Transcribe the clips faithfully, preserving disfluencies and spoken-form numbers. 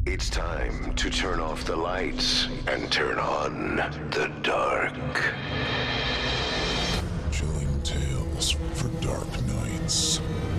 It's time to turn off the lights and turn on the dark. Chilling tales for dark nights.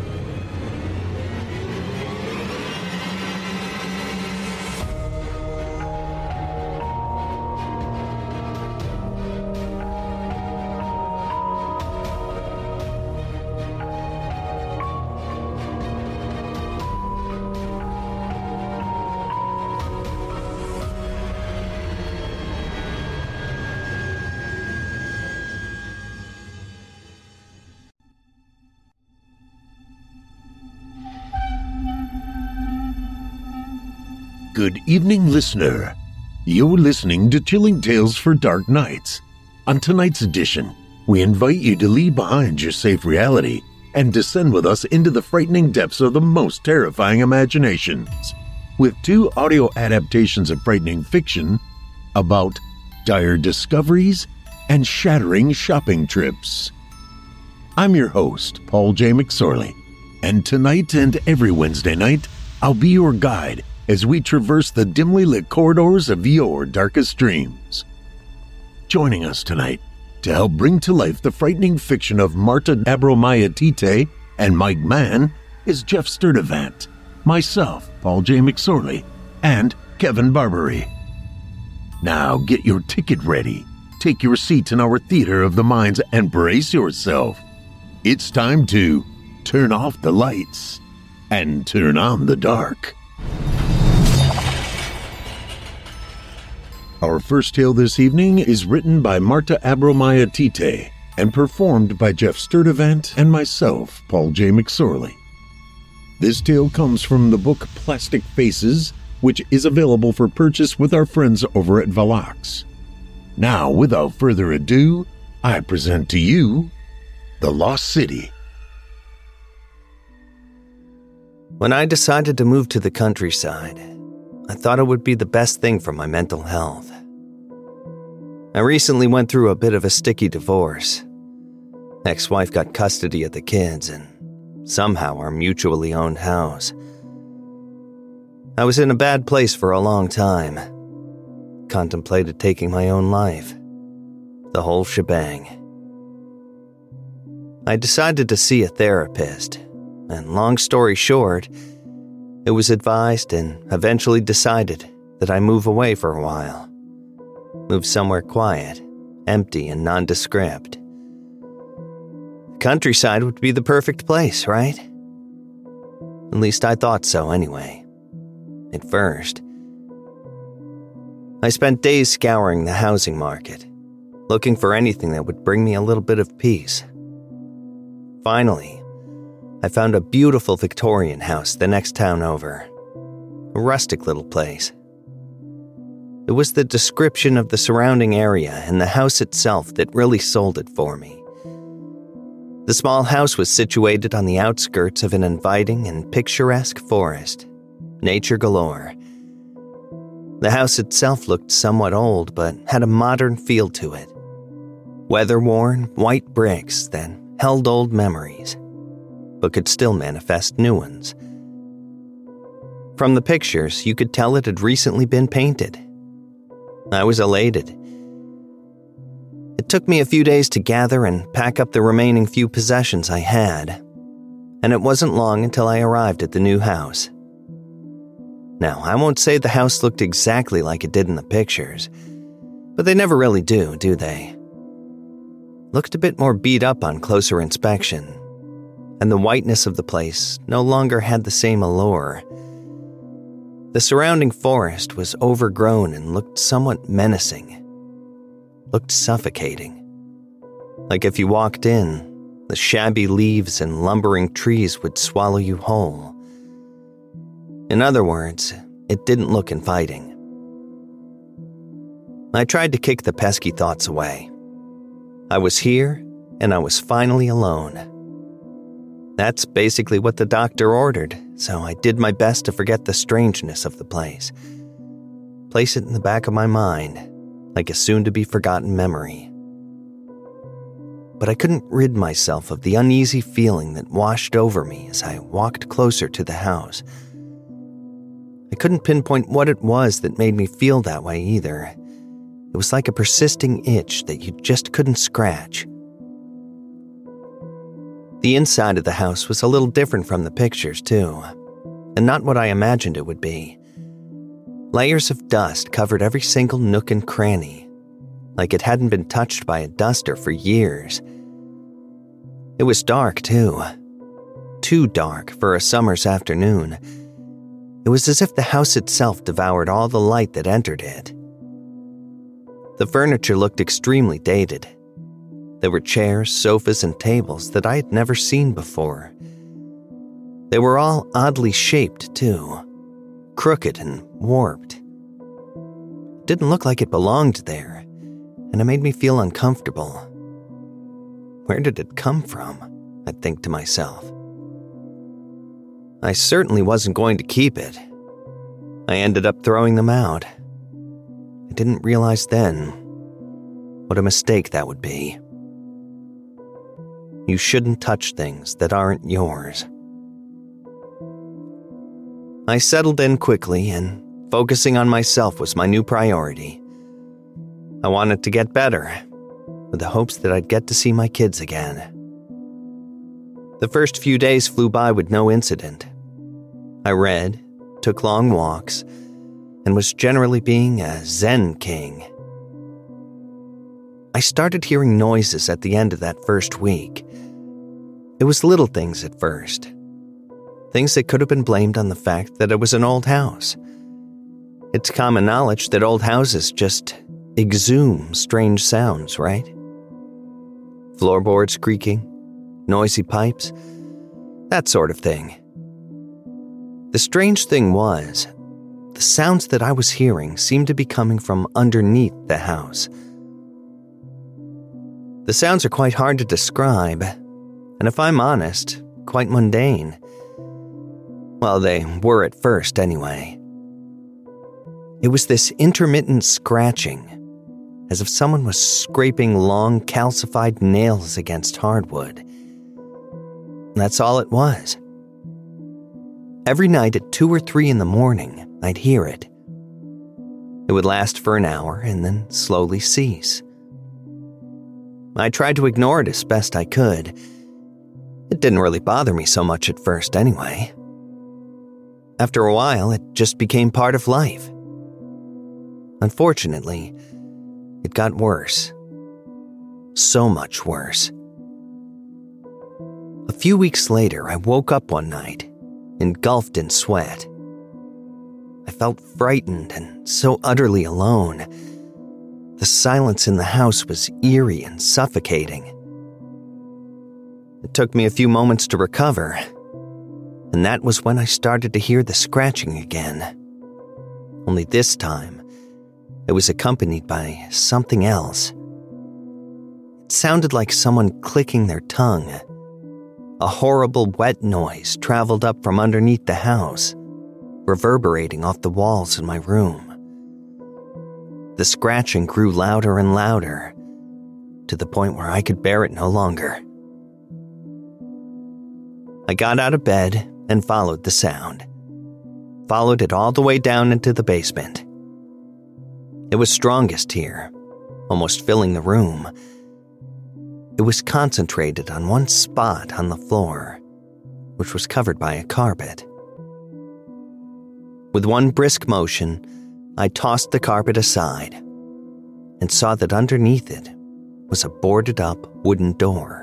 Good evening, listener. You're listening to Chilling Tales for Dark Nights. On tonight's edition, we invite you to leave behind your safe reality and descend with us into the frightening depths of the most terrifying imaginations, with two audio adaptations of frightening fiction about dire discoveries and shattering shopping trips. I'm your host, Paul J. McSorley, and tonight and every Wednesday night, I'll be your guide as we traverse the dimly lit corridors of your darkest dreams. Joining us tonight to help bring to life the frightening fiction of Marta Abromaya-Tite and Mike Mann is Jeff Sturdivant, myself, Paul J. McSorley, and Kevin Barbary. Now get your ticket ready, take your seat in our theater of the minds, and brace yourself. It's time to turn off the lights and turn on the dark. Our first tale this evening is written by Marta Abromaya-Tite and performed by Jeff Sturdivant and myself, Paul J. McSorley. This tale comes from the book Plastic Faces, which is available for purchase with our friends over at Velox. Now, without further ado, I present to you The Lost City. When I decided to move to the countryside, I thought it would be the best thing for my mental health. I recently went through a bit of a sticky divorce. Ex-wife got custody of the kids and somehow our mutually owned house. I was in a bad place for a long time. Contemplated taking my own life. The whole shebang. I decided to see a therapist, and long story short, it was advised and eventually decided that I move away for a while. Move somewhere quiet, empty, and nondescript. The countryside would be the perfect place, right? At least I thought so anyway. At first. I spent days scouring the housing market, looking for anything that would bring me a little bit of peace. Finally, I found a beautiful Victorian house the next town over. A rustic little place. It was the description of the surrounding area and the house itself that really sold it for me. The small house was situated on the outskirts of an inviting and picturesque forest. Nature galore. The house itself looked somewhat old, but had a modern feel to it. Weather-worn, white bricks that held old memories, but could still manifest new ones. From the pictures, you could tell it had recently been painted. I was elated. It took me a few days to gather and pack up the remaining few possessions I had, and it wasn't long until I arrived at the new house. Now, I won't say the house looked exactly like it did in the pictures, but they never really do, do they? Looked a bit more beat up on closer inspection, and the whiteness of the place no longer had the same allure. The surrounding forest was overgrown and looked somewhat menacing. Looked suffocating. Like if you walked in, the shabby leaves and lumbering trees would swallow you whole. In other words, it didn't look inviting. I tried to kick the pesky thoughts away. I was here, and I was finally alone. That's basically what the doctor ordered, so I did my best to forget the strangeness of the place. Place it in the back of my mind, like a soon-to-be-forgotten memory. But I couldn't rid myself of the uneasy feeling that washed over me as I walked closer to the house. I couldn't pinpoint what it was that made me feel that way either. It was like a persisting itch that you just couldn't scratch. The inside of the house was a little different from the pictures, too, and not what I imagined it would be. Layers of dust covered every single nook and cranny, like it hadn't been touched by a duster for years. It was dark, too. Too dark for a summer's afternoon. It was as if the house itself devoured all the light that entered it. The furniture looked extremely dated. There were chairs, sofas, and tables that I had never seen before. They were all oddly shaped, too, crooked and warped. It didn't look like it belonged there, and it made me feel uncomfortable. Where did it come from? I'd think to myself. I certainly wasn't going to keep it. I ended up throwing them out. I didn't realize then what a mistake that would be. You shouldn't touch things that aren't yours. I settled in quickly, and focusing on myself was my new priority. I wanted to get better, with the hopes that I'd get to see my kids again. The first few days flew by with no incident. I read, took long walks, and was generally being a Zen king. I started hearing noises at the end of that first week. It was little things at first. Things that could have been blamed on the fact that it was an old house. It's common knowledge that old houses just exhume strange sounds, right? Floorboards creaking, noisy pipes, that sort of thing. The strange thing was, the sounds that I was hearing seemed to be coming from underneath the house. The sounds are quite hard to describe, and if I'm honest, quite mundane. Well, they were at first anyway. It was this intermittent scratching, as if someone was scraping long, calcified nails against hardwood. That's all it was. Every night at two or three in the morning, I'd hear it. It would last for an hour and then slowly cease. I tried to ignore it as best I could. It didn't really bother me so much at first anyway. After a while, it just became part of life. Unfortunately, it got worse. So much worse. A few weeks later, I woke up one night, engulfed in sweat. I felt frightened and so utterly alone. The silence in the house was eerie and suffocating. It took me a few moments to recover, and that was when I started to hear the scratching again. Only this time, it was accompanied by something else. It sounded like someone clicking their tongue. A horrible wet noise traveled up from underneath the house, reverberating off the walls in my room. The scratching grew louder and louder, to the point where I could bear it no longer. I got out of bed and followed the sound. Followed it all the way down into the basement. It was strongest here, almost filling the room. It was concentrated on one spot on the floor, which was covered by a carpet. With one brisk motion, I tossed the carpet aside and saw that underneath it was a boarded-up wooden door.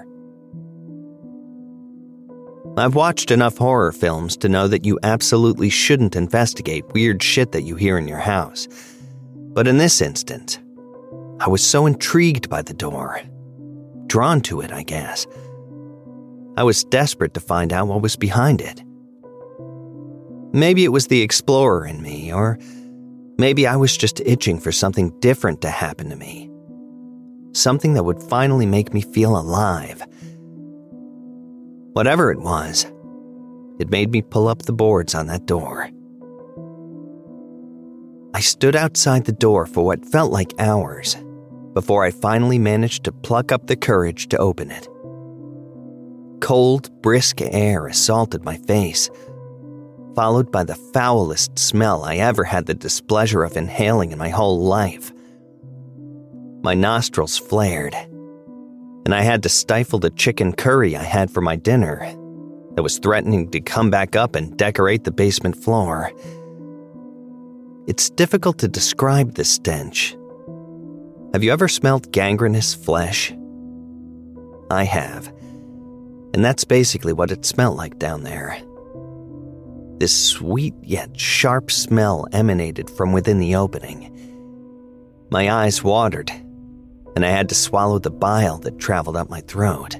I've watched enough horror films to know that you absolutely shouldn't investigate weird shit that you hear in your house. But in this instance, I was so intrigued by the door. Drawn to it, I guess. I was desperate to find out what was behind it. Maybe it was the explorer in me, or maybe I was just itching for something different to happen to me. Something that would finally make me feel alive. Whatever it was, it made me pull up the boards on that door. I stood outside the door for what felt like hours before I finally managed to pluck up the courage to open it. Cold, brisk air assaulted my face. followed by the foulest smell I ever had the displeasure of inhaling in my whole life. My nostrils flared, and I had to stifle the chicken curry I had for my dinner that was threatening to come back up and decorate the basement floor. It's difficult to describe the stench. Have you ever smelled gangrenous flesh? I have, and that's basically what it smelled like down there. This sweet yet sharp smell emanated from within the opening. My eyes watered, and I had to swallow the bile that traveled up my throat.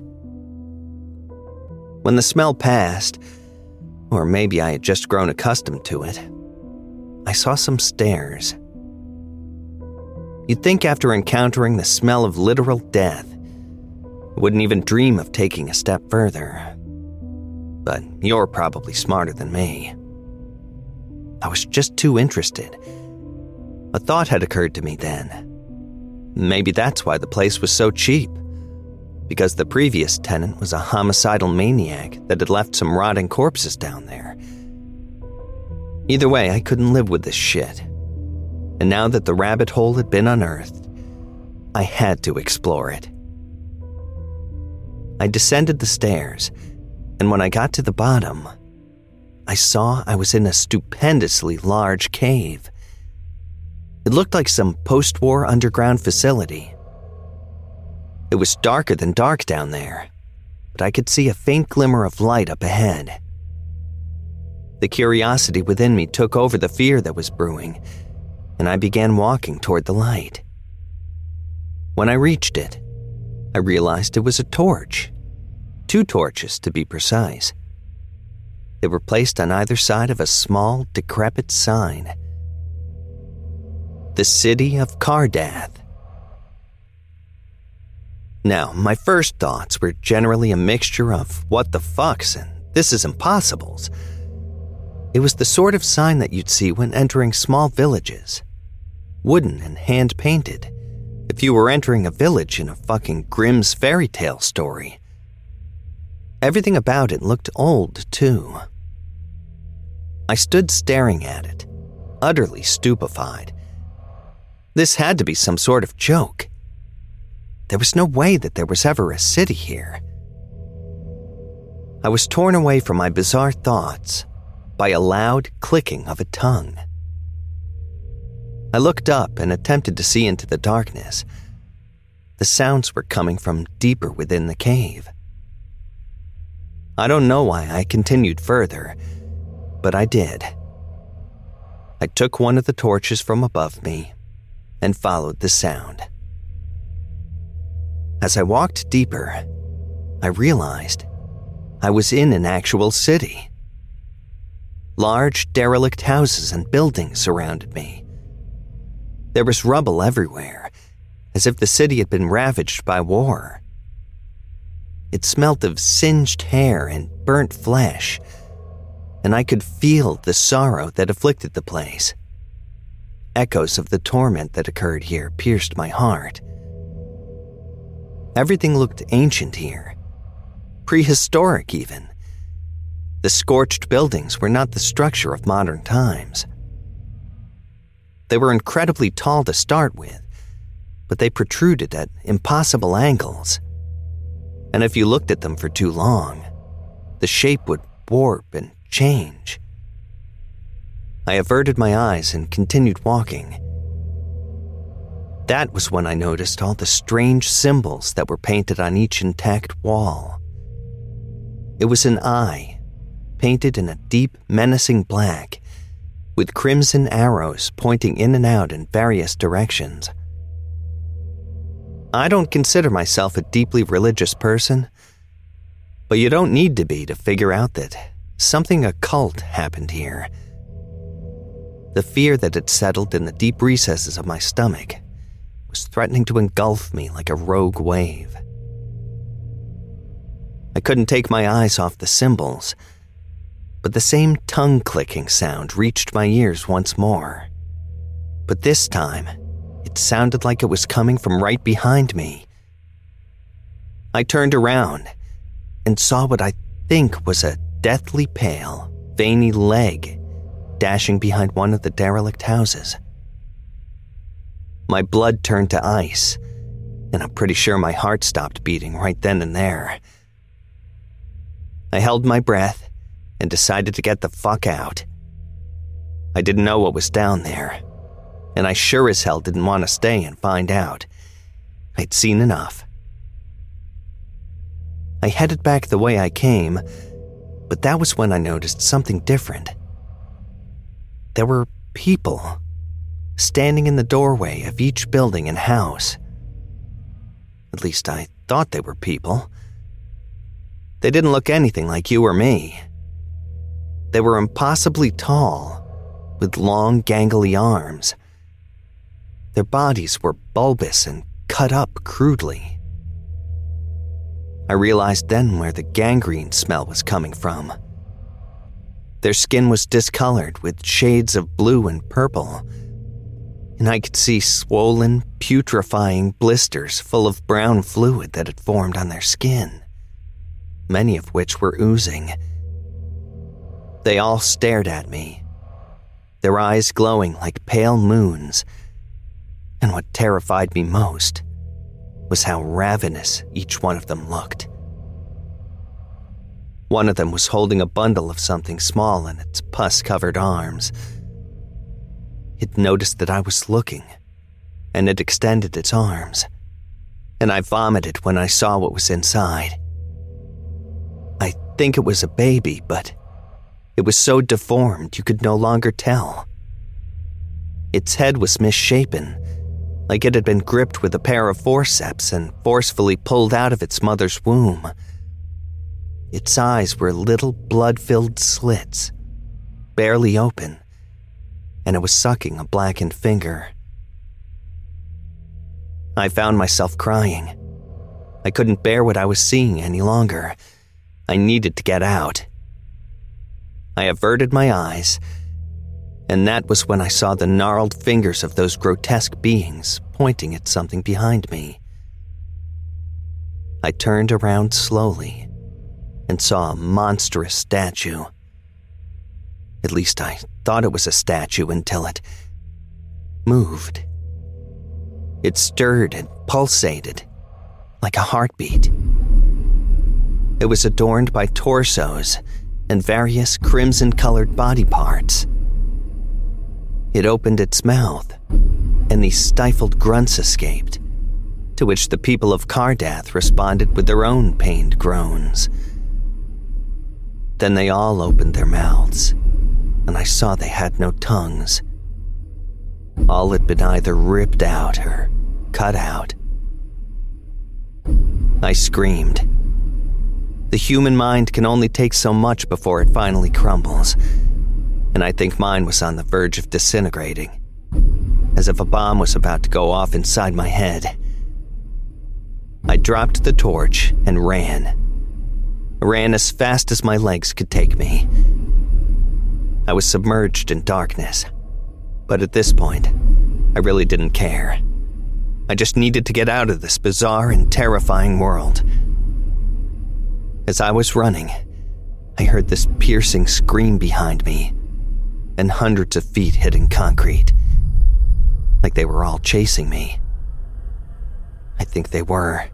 When the smell passed, or maybe I had just grown accustomed to it, I saw some stairs. You'd think after encountering the smell of literal death, I wouldn't even dream of taking a step further. But you're probably smarter than me. I was just too interested. A thought had occurred to me then. Maybe that's why the place was so cheap. Because the previous tenant was a homicidal maniac that had left some rotting corpses down there. Either way, I couldn't live with this shit. And now that the rabbit hole had been unearthed, I had to explore it. I descended the stairs, and when I got to the bottom, I saw I was in a stupendously large cave. It looked like some post-war underground facility. It was darker than dark down there, but I could see a faint glimmer of light up ahead. The curiosity within me took over the fear that was brewing, and I began walking toward the light. When I reached it, I realized it was a torch. Two torches, to be precise. They were placed on either side of a small, decrepit sign. The City of Cardath. Now, my first thoughts were generally a mixture of what the fucks and this is impossibles. It was the sort of sign that you'd see when entering small villages. Wooden and hand-painted. If you were entering a village in a fucking Grimm's fairy tale story. Everything about it looked old, too. I stood staring at it, utterly stupefied. This had to be some sort of joke. There was no way that there was ever a city here. I was torn away from my bizarre thoughts by a loud clicking of a tongue. I looked up and attempted to see into the darkness. The sounds were coming from deeper within the cave. I don't know why I continued further, but I did. I took one of the torches from above me and followed the sound. As I walked deeper, I realized I was in an actual city. Large, derelict houses and buildings surrounded me. There was rubble everywhere, as if the city had been ravaged by war. It smelt of singed hair and burnt flesh, and I could feel the sorrow that afflicted the place. Echoes of the torment that occurred here pierced my heart. Everything looked ancient here, prehistoric even. The scorched buildings were not the structure of modern times. They were incredibly tall to start with, but they protruded at impossible angles. And if you looked at them for too long, the shape would warp and change. I averted my eyes and continued walking. That was when I noticed all the strange symbols that were painted on each intact wall. It was an eye, painted in a deep, menacing black, with crimson arrows pointing in and out in various directions. I don't consider myself a deeply religious person, but you don't need to be to figure out that something occult happened here. The fear that had settled in the deep recesses of my stomach was threatening to engulf me like a rogue wave. I couldn't take my eyes off the symbols, but the same tongue-clicking sound reached my ears once more. But this time, it sounded like it was coming from right behind me. I turned around and saw what I think was a deathly pale, veiny leg dashing behind one of the derelict houses. My blood turned to ice, and I'm pretty sure my heart stopped beating right then and there. I held my breath and decided to get the fuck out. I didn't know what was down there, and I sure as hell didn't want to stay and find out. I'd seen enough. I headed back the way I came, but that was when I noticed something different. There were people standing in the doorway of each building and house. At least I thought they were people. They didn't look anything like you or me. They were impossibly tall, with long, gangly arms. Their bodies were bulbous and cut up crudely. I realized then where the gangrene smell was coming from. Their skin was discolored with shades of blue and purple, and I could see swollen, putrefying blisters full of brown fluid that had formed on their skin, many of which were oozing. They all stared at me, their eyes glowing like pale moons, and what terrified me most was how ravenous each one of them looked. One of them was holding a bundle of something small in its pus-covered arms. It noticed that I was looking, and it extended its arms, and I vomited when I saw what was inside. I think it was a baby, but it was so deformed you could no longer tell. Its head was misshapen, like it had been gripped with a pair of forceps and forcefully pulled out of its mother's womb. Its eyes were little blood-filled slits, barely open, and it was sucking a blackened finger. I found myself crying. I couldn't bear what I was seeing any longer. I needed to get out. I averted my eyes, and that was when I saw the gnarled fingers of those grotesque beings pointing at something behind me. I turned around slowly and saw a monstrous statue. At least I thought it was a statue until it moved. It stirred and pulsated like a heartbeat. It was adorned by torsos and various crimson-colored body parts. It opened its mouth, and these stifled grunts escaped, to which the people of Cardath responded with their own pained groans. Then they all opened their mouths, and I saw they had no tongues. All had been either ripped out or cut out. I screamed. The human mind can only take so much before it finally crumbles, and I think mine was on the verge of disintegrating, as if a bomb was about to go off inside my head. I dropped the torch and ran. I ran as fast as my legs could take me. I was submerged in darkness, but at this point, I really didn't care. I just needed to get out of this bizarre and terrifying world. As I was running, I heard this piercing scream behind me, and hundreds of feet hitting concrete, like they were all chasing me. I think they were.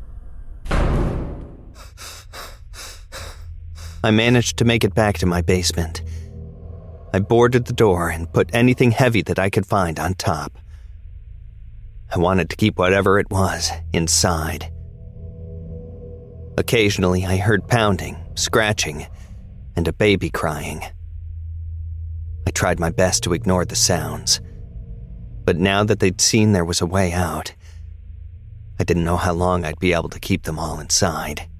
I managed to make it back to my basement. I boarded the door and put anything heavy that I could find on top. I wanted to keep whatever it was inside. Occasionally, I heard pounding, scratching, and a baby crying. I tried my best to ignore the sounds, but now that they'd seen there was a way out, I didn't know how long I'd be able to keep them all inside.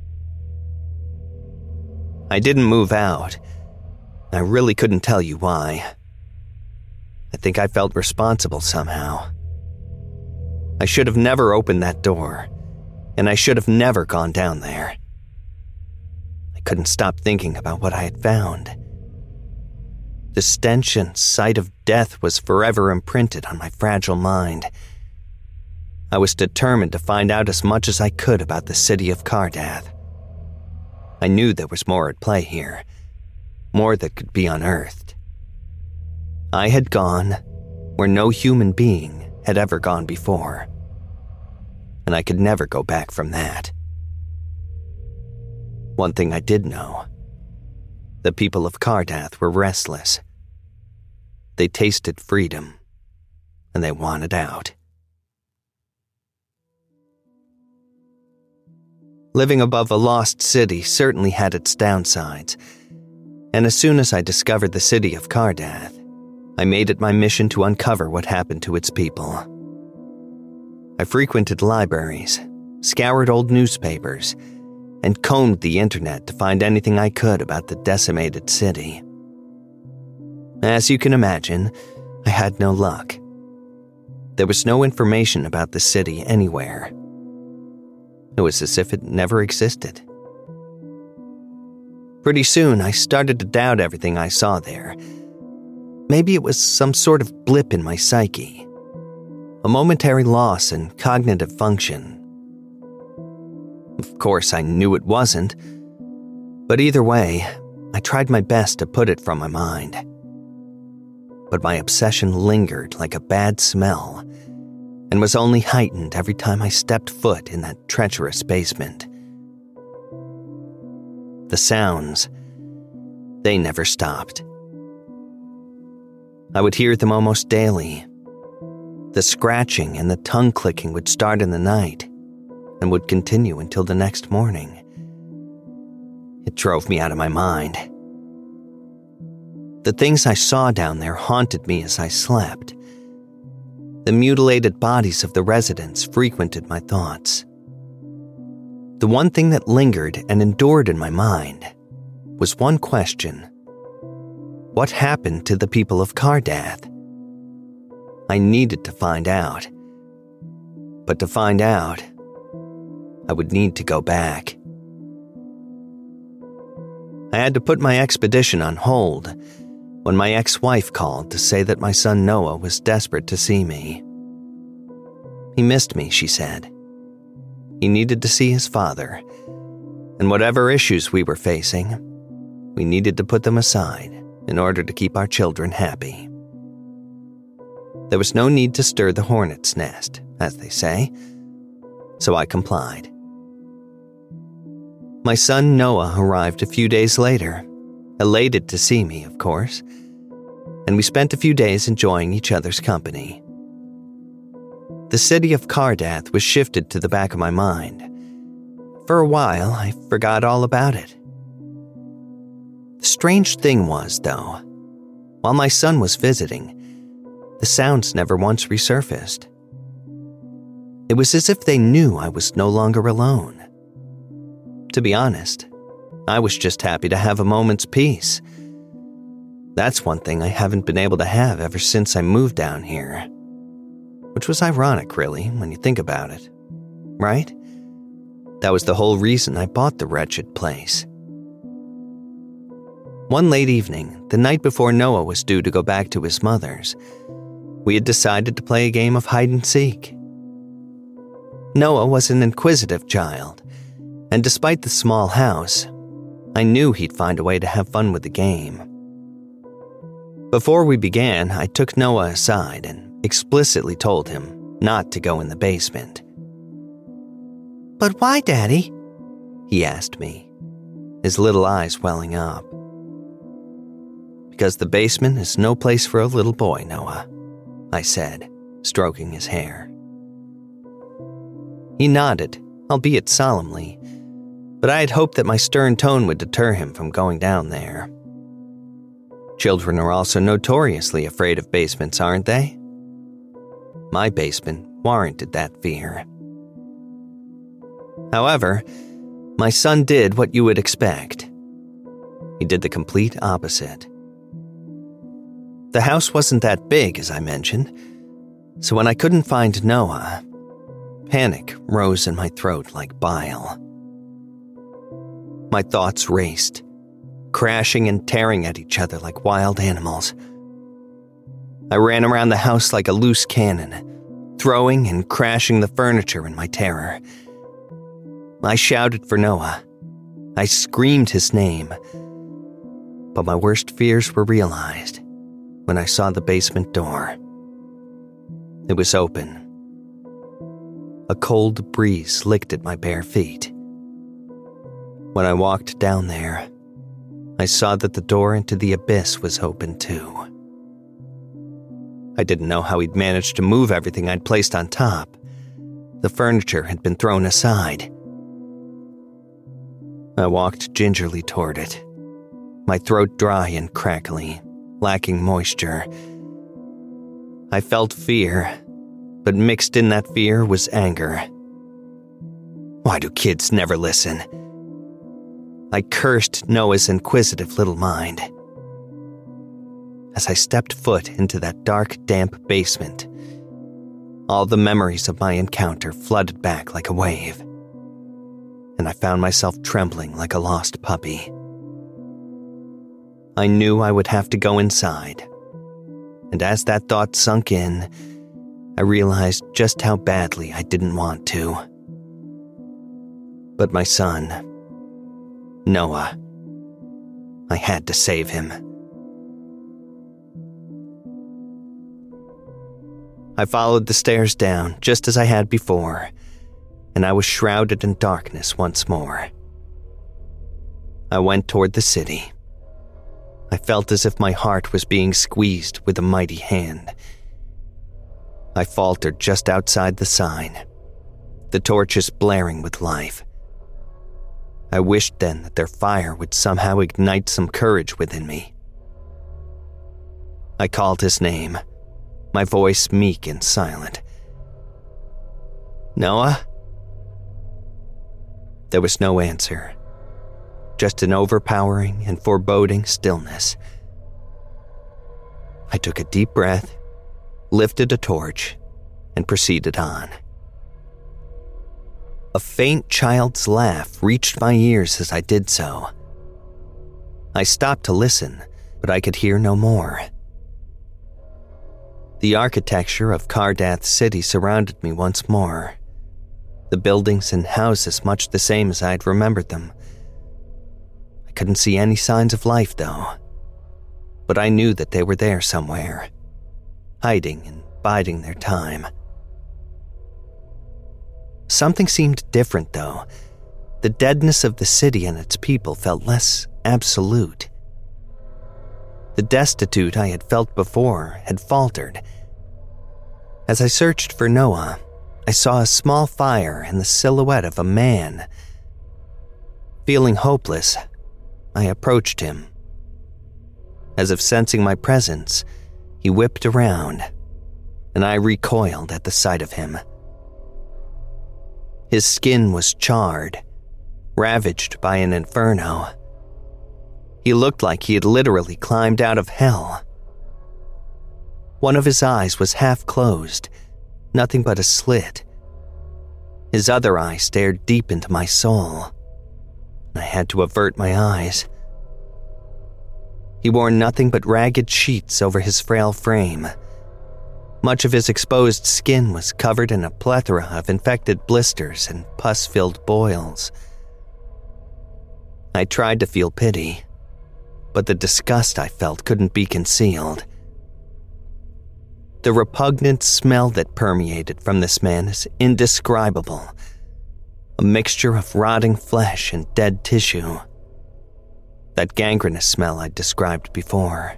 I didn't move out. I really couldn't tell you why. I think I felt responsible somehow. I should have never opened that door, and I should have never gone down there. I couldn't stop thinking about what I had found. The stench and sight of death was forever imprinted on my fragile mind. I was determined to find out as much as I could about the city of Cardath. I knew there was more at play here, more that could be unearthed. I had gone where no human being had ever gone before, and I could never go back from that. One thing I did know: the people of Cardath were restless. They tasted freedom, and they wanted out. Living above a lost city certainly had its downsides, and as soon as I discovered the city of Cardath, I made it my mission to uncover what happened to its people. I frequented libraries, scoured old newspapers, and combed the internet to find anything I could about the decimated city. As you can imagine, I had no luck. There was no information about the city anywhere. It was as if it never existed. Pretty soon, I started to doubt everything I saw there. Maybe it was some sort of blip in my psyche, a momentary loss in cognitive function. Of course, I knew it wasn't, but either way, I tried my best to put it from my mind. But my obsession lingered like a bad smell, and was only heightened every time I stepped foot in that treacherous basement. The sounds, they never stopped. I would hear them almost daily. The scratching and the tongue clicking would start in the night and would continue until the next morning. It drove me out of my mind. The things I saw down there haunted me as I slept. The mutilated bodies of the residents frequented my thoughts. The one thing that lingered and endured in my mind was one question: what happened to the people of Cardath? I needed to find out. But to find out, I would need to go back. I had to put my expedition on hold when my ex-wife called to say that my son Noah was desperate to see me. He missed me, she said. He needed to see his father, and whatever issues we were facing, we needed to put them aside in order to keep our children happy. There was no need to stir the hornet's nest, as they say, so I complied. My son Noah arrived a few days later, elated to see me, of course, and we spent a few days enjoying each other's company. The city of Cardath was shifted to the back of my mind. For a while, I forgot all about it. The strange thing was, though, while my son was visiting, the sounds never once resurfaced. It was as if they knew I was no longer alone. To be honest, I was just happy to have a moment's peace. That's one thing I haven't been able to have ever since I moved down here. Which was ironic, really, when you think about it. Right? That was the whole reason I bought the wretched place. One late evening, the night before Noah was due to go back to his mother's, we had decided to play a game of hide-and-seek. Noah was an inquisitive child, and despite the small house, I knew he'd find a way to have fun with the game. Before we began, I took Noah aside and explicitly told him not to go in the basement. "But why, Daddy?" he asked me, his little eyes welling up. "Because the basement is no place for a little boy, Noah," I said, stroking his hair. He nodded, albeit solemnly, but I had hoped that my stern tone would deter him from going down there. Children are also notoriously afraid of basements, aren't they? My basement warranted that fear. However, my son did what you would expect. He did the complete opposite. The house wasn't that big, as I mentioned, so when I couldn't find Noah, panic rose in my throat like bile. My thoughts raced, crashing and tearing at each other like wild animals. I ran around the house like a loose cannon, throwing and crashing the furniture in my terror. I shouted for Noah. I screamed his name. But my worst fears were realized when I saw the basement door. It was open. A cold breeze licked at my bare feet. When I walked down there, I saw that the door into the abyss was open too. I didn't know how he'd managed to move everything I'd placed on top. The furniture had been thrown aside. I walked gingerly toward it, my throat dry and crackly, lacking moisture. I felt fear, but mixed in that fear was anger. Why do kids never listen? I cursed Noah's inquisitive little mind. As I stepped foot into that dark, damp basement, all the memories of my encounter flooded back like a wave, and I found myself trembling like a lost puppy. I knew I would have to go inside, and as that thought sunk in, I realized just how badly I didn't want to. But my son, Noah, I had to save him. I followed the stairs down just as I had before, and I was shrouded in darkness once more. I went toward the city. I felt as if my heart was being squeezed with a mighty hand. I faltered just outside the sign, the torches blaring with life. I wished then that their fire would somehow ignite some courage within me. I called his name, my voice meek and silent. Noah? There was no answer, just an overpowering and foreboding stillness. I took a deep breath, lifted a torch, and proceeded on. A faint child's laugh reached my ears as I did so. I stopped to listen, but I could hear no more. The architecture of Cardath City surrounded me once more, the buildings and houses much the same as I'd remembered them. I couldn't see any signs of life, though, but I knew that they were there somewhere, hiding and biding their time. Something seemed different, though. The deadness of the city and its people felt less absolute. The destitute I had felt before had faltered. As I searched for Noah, I saw a small fire and the silhouette of a man. Feeling hopeless, I approached him. As if sensing my presence, he whipped around, and I recoiled at the sight of him. His skin was charred, ravaged by an inferno. He looked like he had literally climbed out of hell. One of his eyes was half closed, nothing but a slit. His other eye stared deep into my soul. I had to avert my eyes. He wore nothing but ragged sheets over his frail frame. Much of his exposed skin was covered in a plethora of infected blisters and pus-filled boils. I tried to feel pity, but the disgust I felt couldn't be concealed. The repugnant smell that permeated from this man is indescribable, a mixture of rotting flesh and dead tissue. That gangrenous smell I'd described before.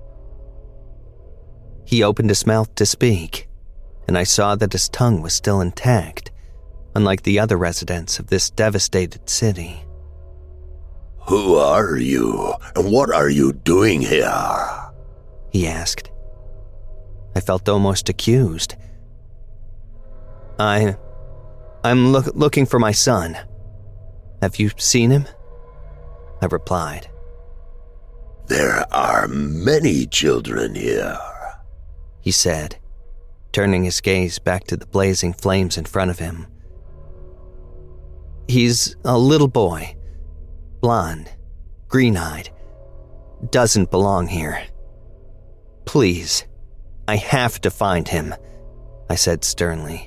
He opened his mouth to speak, and I saw that his tongue was still intact, unlike the other residents of this devastated city. Who are you, and what are you doing here? He asked. I felt almost accused. I... I'm look, looking for my son. Have you seen him? I replied. There are many children here, he said, turning his gaze back to the blazing flames in front of him. He's a little boy, blonde, green-eyed, doesn't belong here. Please, I have to find him, I said sternly.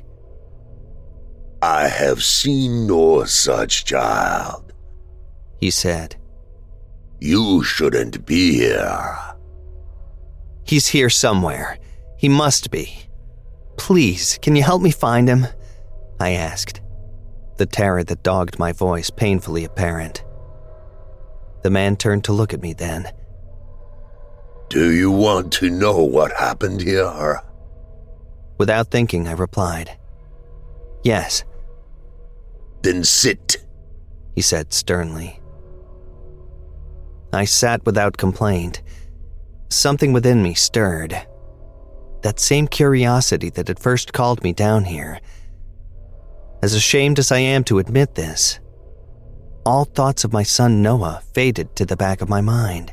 I have seen no such child, he said. You shouldn't be here. He's here somewhere. He must be. Please, can you help me find him? I asked, the terror that dogged my voice painfully apparent. The man turned to look at me then. Do you want to know what happened here? Without thinking, I replied, yes. Then sit, he said sternly. I sat without complaint. Something within me stirred. That same curiosity that had first called me down here. As ashamed as I am to admit this, all thoughts of my son Noah faded to the back of my mind.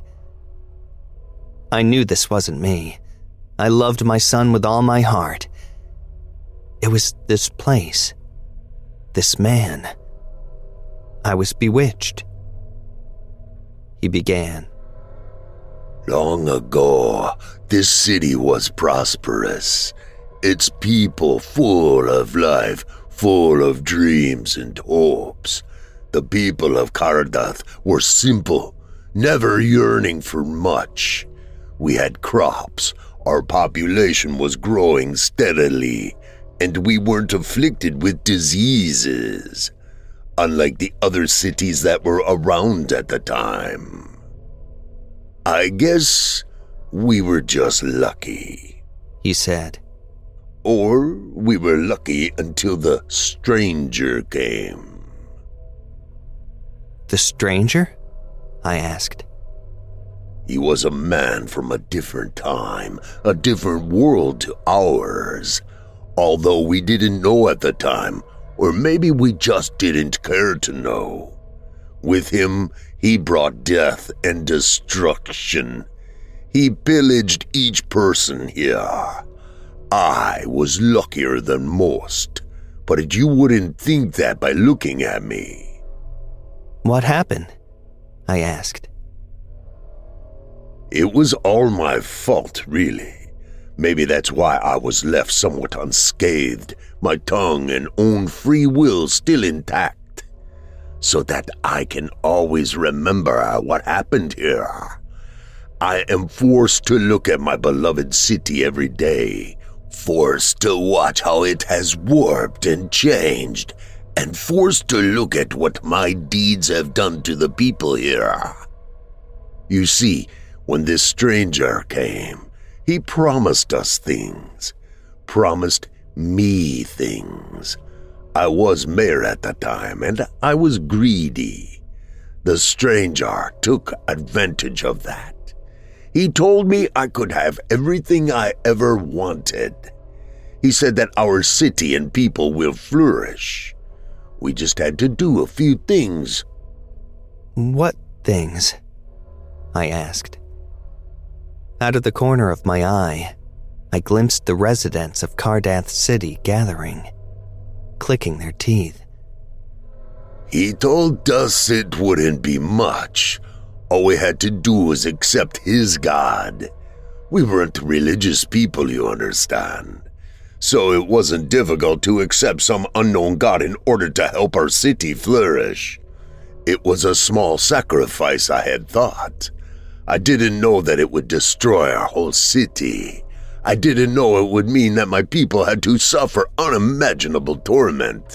I knew this wasn't me. I loved my son with all my heart. It was this place, this man. I was bewitched. He began. Long ago, this city was prosperous. Its people full of life, full of dreams and hopes. The people of Cardath were simple, never yearning for much. We had crops, our population was growing steadily, and we weren't afflicted with diseases, unlike the other cities that were around at the time. I guess we were just lucky, he said. Or we were lucky until the stranger came. The stranger? I asked. He was a man from a different time, a different world to ours. Although we didn't know at the time, or maybe we just didn't care to know. With him, he brought death and destruction. He pillaged each person here. I was luckier than most, but you wouldn't think that by looking at me. What happened? I asked. It was all my fault, really. Maybe that's why I was left somewhat unscathed, my tongue and own free will still intact, so that I can always remember what happened here. I am forced to look at my beloved city every day, forced to watch how it has warped and changed, and forced to look at what my deeds have done to the people here. You see, when this stranger came, he promised us things, promised me things. I was mayor at the time, and I was greedy. The stranger took advantage of that. He told me I could have everything I ever wanted. He said that our city and people will flourish. We just had to do a few things. What things? I asked. Out of the corner of my eye, I glimpsed the residents of Cardath City gathering, clicking their teeth. He told us it wouldn't be much. All we had to do was accept his God. We weren't religious people, you understand. So it wasn't difficult to accept some unknown God in order to help our city flourish. It was a small sacrifice, I had thought. I didn't know that it would destroy our whole city. I didn't know it would mean that my people had to suffer unimaginable torment.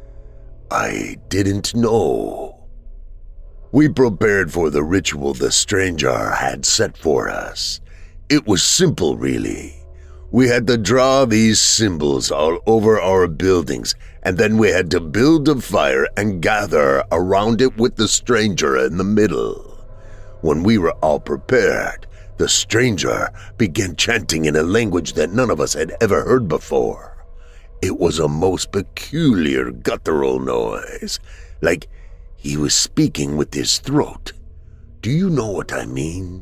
I didn't know. We prepared for the ritual the stranger had set for us. It was simple, really. We had to draw these symbols all over our buildings, and then we had to build a fire and gather around it with the stranger in the middle. When we were all prepared, the stranger began chanting in a language that none of us had ever heard before. It was a most peculiar guttural noise, like he was speaking with his throat. Do you know what I mean?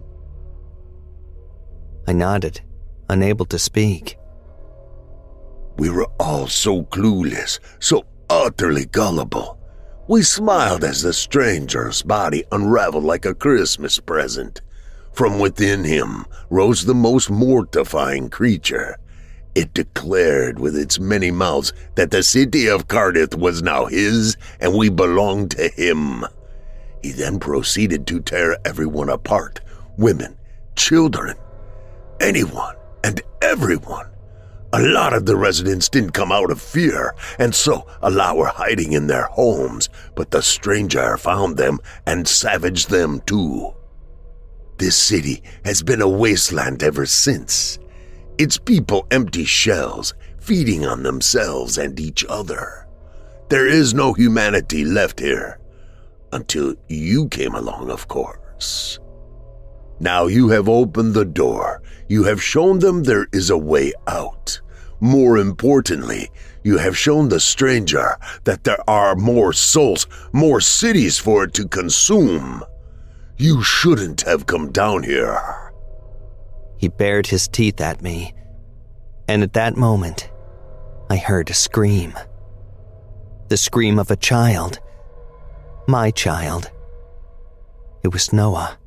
I nodded, unable to speak. We were all so clueless, so utterly gullible. We smiled as the stranger's body unraveled like a Christmas present. From within him rose the most mortifying creature. It declared with its many mouths that the city of Cardath was now his and we belonged to him. He then proceeded to tear everyone apart, women, children, anyone and everyone. A lot of the residents didn't come out of fear, and so a lot were hiding in their homes, but the stranger found them and savaged them too. This city has been a wasteland ever since. Its people empty shells, feeding on themselves and each other. There is no humanity left here. Until you came along, of course. Now you have opened the door. You have shown them there is a way out. More importantly, you have shown the stranger that there are more souls, more cities for it to consume. You shouldn't have come down here. He bared his teeth at me, and at that moment, I heard a scream. The scream of a child. My child. It was Noah.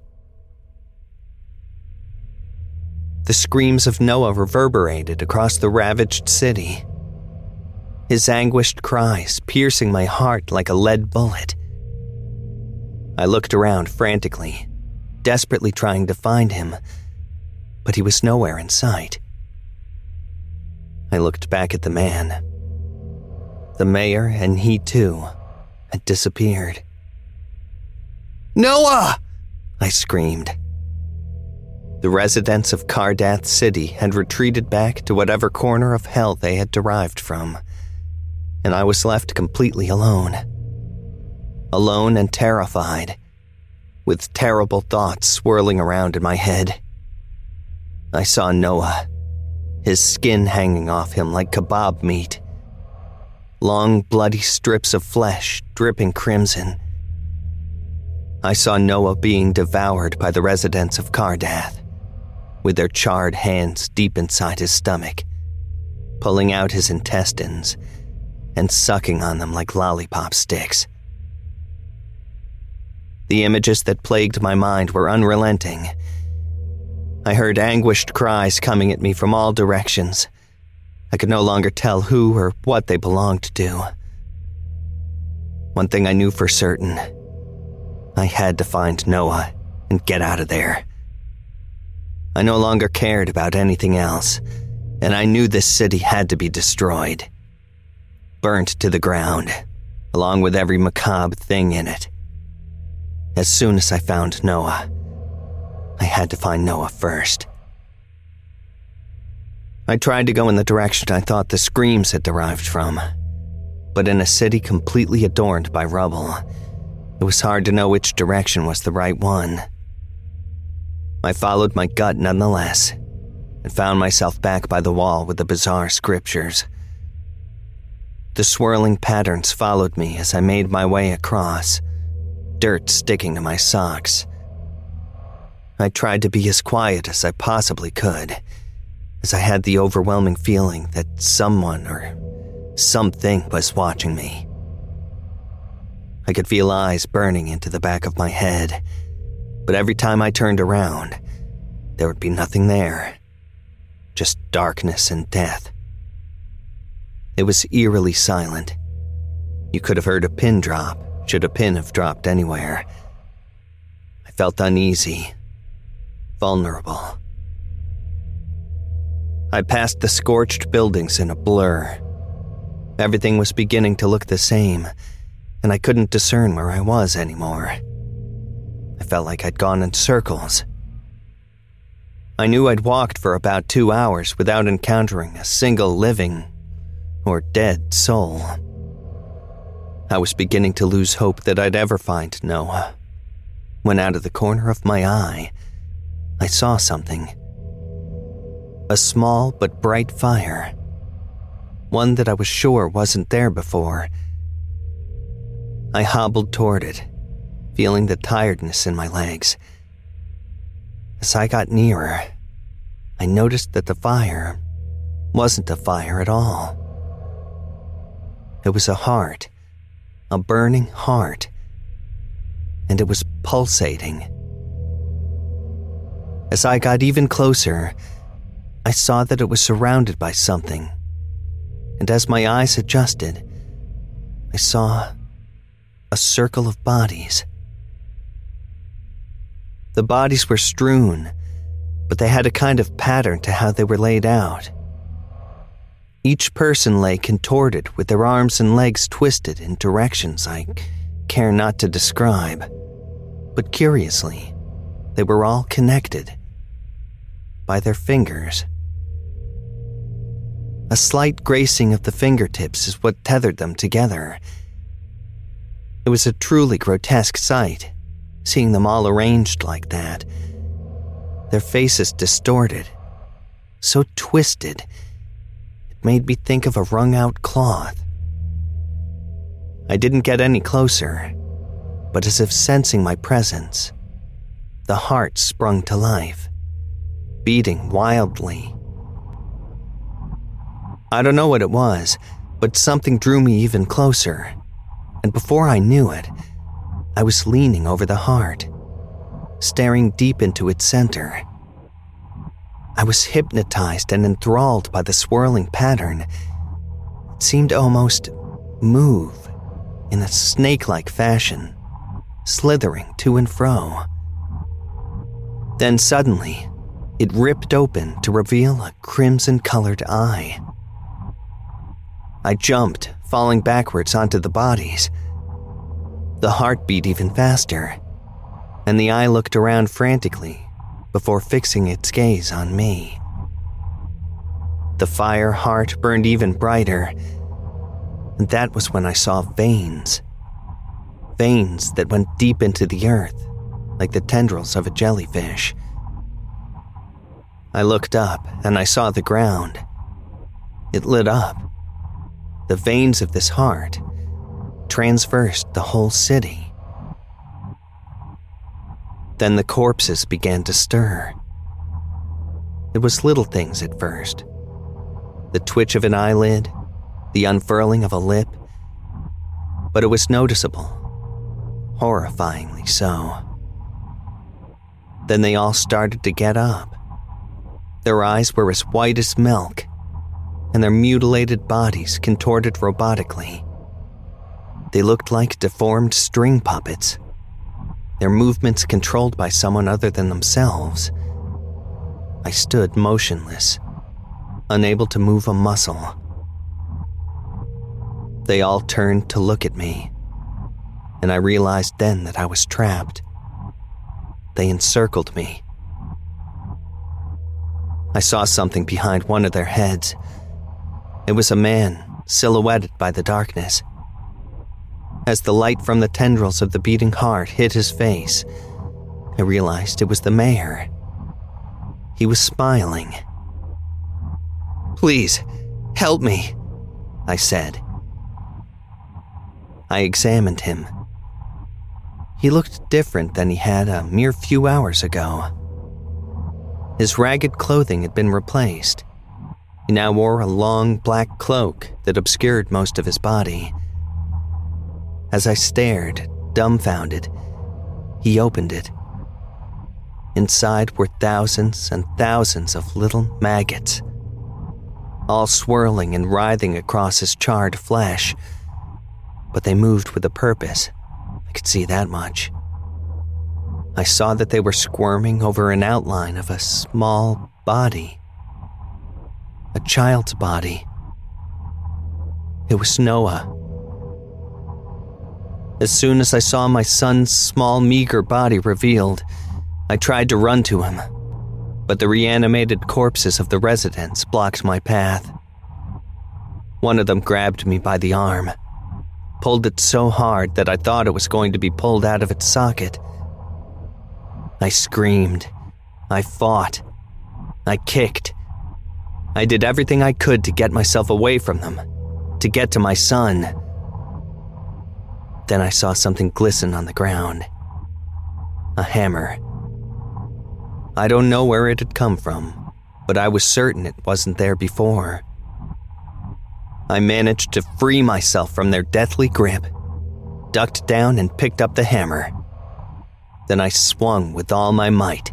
The screams of Noah reverberated across the ravaged city. His anguished cries piercing my heart like a lead bullet. I looked around frantically, desperately trying to find him, but he was nowhere in sight. I looked back at the man. The mayor and he too had disappeared. "Noah!" I screamed. The residents of Cardath City had retreated back to whatever corner of hell they had derived from, and I was left completely alone. Alone and terrified, with terrible thoughts swirling around in my head. I saw Noah, his skin hanging off him like kebab meat. Long, bloody strips of flesh dripping crimson. I saw Noah being devoured by the residents of Cardath, with their charred hands deep inside his stomach, pulling out his intestines and sucking on them like lollipop sticks. The images that plagued my mind were unrelenting. I heard anguished cries coming at me from all directions. I could no longer tell who or what they belonged to. One thing I knew for certain. I had to find Noah and get out of there. I no longer cared about anything else, and I knew this city had to be destroyed. Burnt to the ground, along with every macabre thing in it. As soon as I found Noah, I had to find Noah first. I tried to go in the direction I thought the screams had derived from, but in a city completely adorned by rubble, it was hard to know which direction was the right one. I followed my gut nonetheless, and found myself back by the wall with the bizarre scriptures. The swirling patterns followed me as I made my way across, dirt sticking to my socks. I tried to be as quiet as I possibly could, as I had the overwhelming feeling that someone or something was watching me. I could feel eyes burning into the back of my head, but every time I turned around, there would be nothing there. Just darkness and death. It was eerily silent. You could have heard a pin drop, should a pin have dropped anywhere. I felt uneasy, vulnerable. I passed the scorched buildings in a blur. Everything was beginning to look the same, and I couldn't discern where I was anymore. I felt like I'd gone in circles. I knew I'd walked for about two hours without encountering a single living or dead soul. I was beginning to lose hope that I'd ever find Noah, when out of the corner of my eye, I saw something. A small but bright fire. One that I was sure wasn't there before. I hobbled toward it, feeling the tiredness in my legs. As I got nearer, I noticed that the fire wasn't a fire at all. It was a heart, a burning heart, and it was pulsating. As I got even closer, I saw that it was surrounded by something, and as my eyes adjusted, I saw a circle of bodies, The bodies were strewn, but they had a kind of pattern to how they were laid out. Each person lay contorted with their arms and legs twisted in directions I care not to describe. But curiously, they were all connected by their fingers. A slight gracing of the fingertips is what tethered them together. It was a truly grotesque sight, seeing them all arranged like that. Their faces distorted, so twisted, it made me think of a wrung-out cloth. I didn't get any closer, but as if sensing my presence, the heart sprung to life, beating wildly. I don't know what it was, but something drew me even closer, and before I knew it, I was leaning over the heart, staring deep into its center. I was hypnotized and enthralled by the swirling pattern. It seemed to almost move in a snake-like fashion, slithering to and fro. Then suddenly, it ripped open to reveal a crimson-colored eye. I jumped, falling backwards onto the bodies. The heart beat even faster, and the eye looked around frantically before fixing its gaze on me. The fire heart burned even brighter, and that was when I saw veins. Veins that went deep into the earth, like the tendrils of a jellyfish. I looked up, and I saw the ground. It lit up. The veins of this heart transversed the whole city. Then the corpses began to stir. It was little things at first. The twitch of an eyelid, the unfurling of a lip, but it was noticeable, horrifyingly so. Then they all started to get up. Their eyes were as white as milk, and their mutilated bodies contorted robotically. They looked like deformed string puppets, their movements controlled by someone other than themselves. I stood motionless, unable to move a muscle. They all turned to look at me, and I realized then that I was trapped. They encircled me. I saw something behind one of their heads. It was a man, silhouetted by the darkness. As the light from the tendrils of the beating heart hit his face, I realized it was the mayor. He was smiling. "Please, help me," I said. I examined him. He looked different than he had a mere few hours ago. His ragged clothing had been replaced. He now wore a long black cloak that obscured most of his body. As I stared, dumbfounded, he opened it. Inside were thousands and thousands of little maggots, all swirling and writhing across his charred flesh. But they moved with a purpose. I could see that much. I saw that they were squirming over an outline of a small body. A child's body. It was Noah. As soon as I saw my son's small, meager body revealed, I tried to run to him, but the reanimated corpses of the residents blocked my path. One of them grabbed me by the arm, pulled it so hard that I thought it was going to be pulled out of its socket. I screamed. I fought. I kicked. I did everything I could to get myself away from them, to get to my son. Then I saw something glisten on the ground. A hammer. I don't know where it had come from, but I was certain it wasn't there before. I managed to free myself from their deathly grip, ducked down and picked up the hammer. Then I swung with all my might.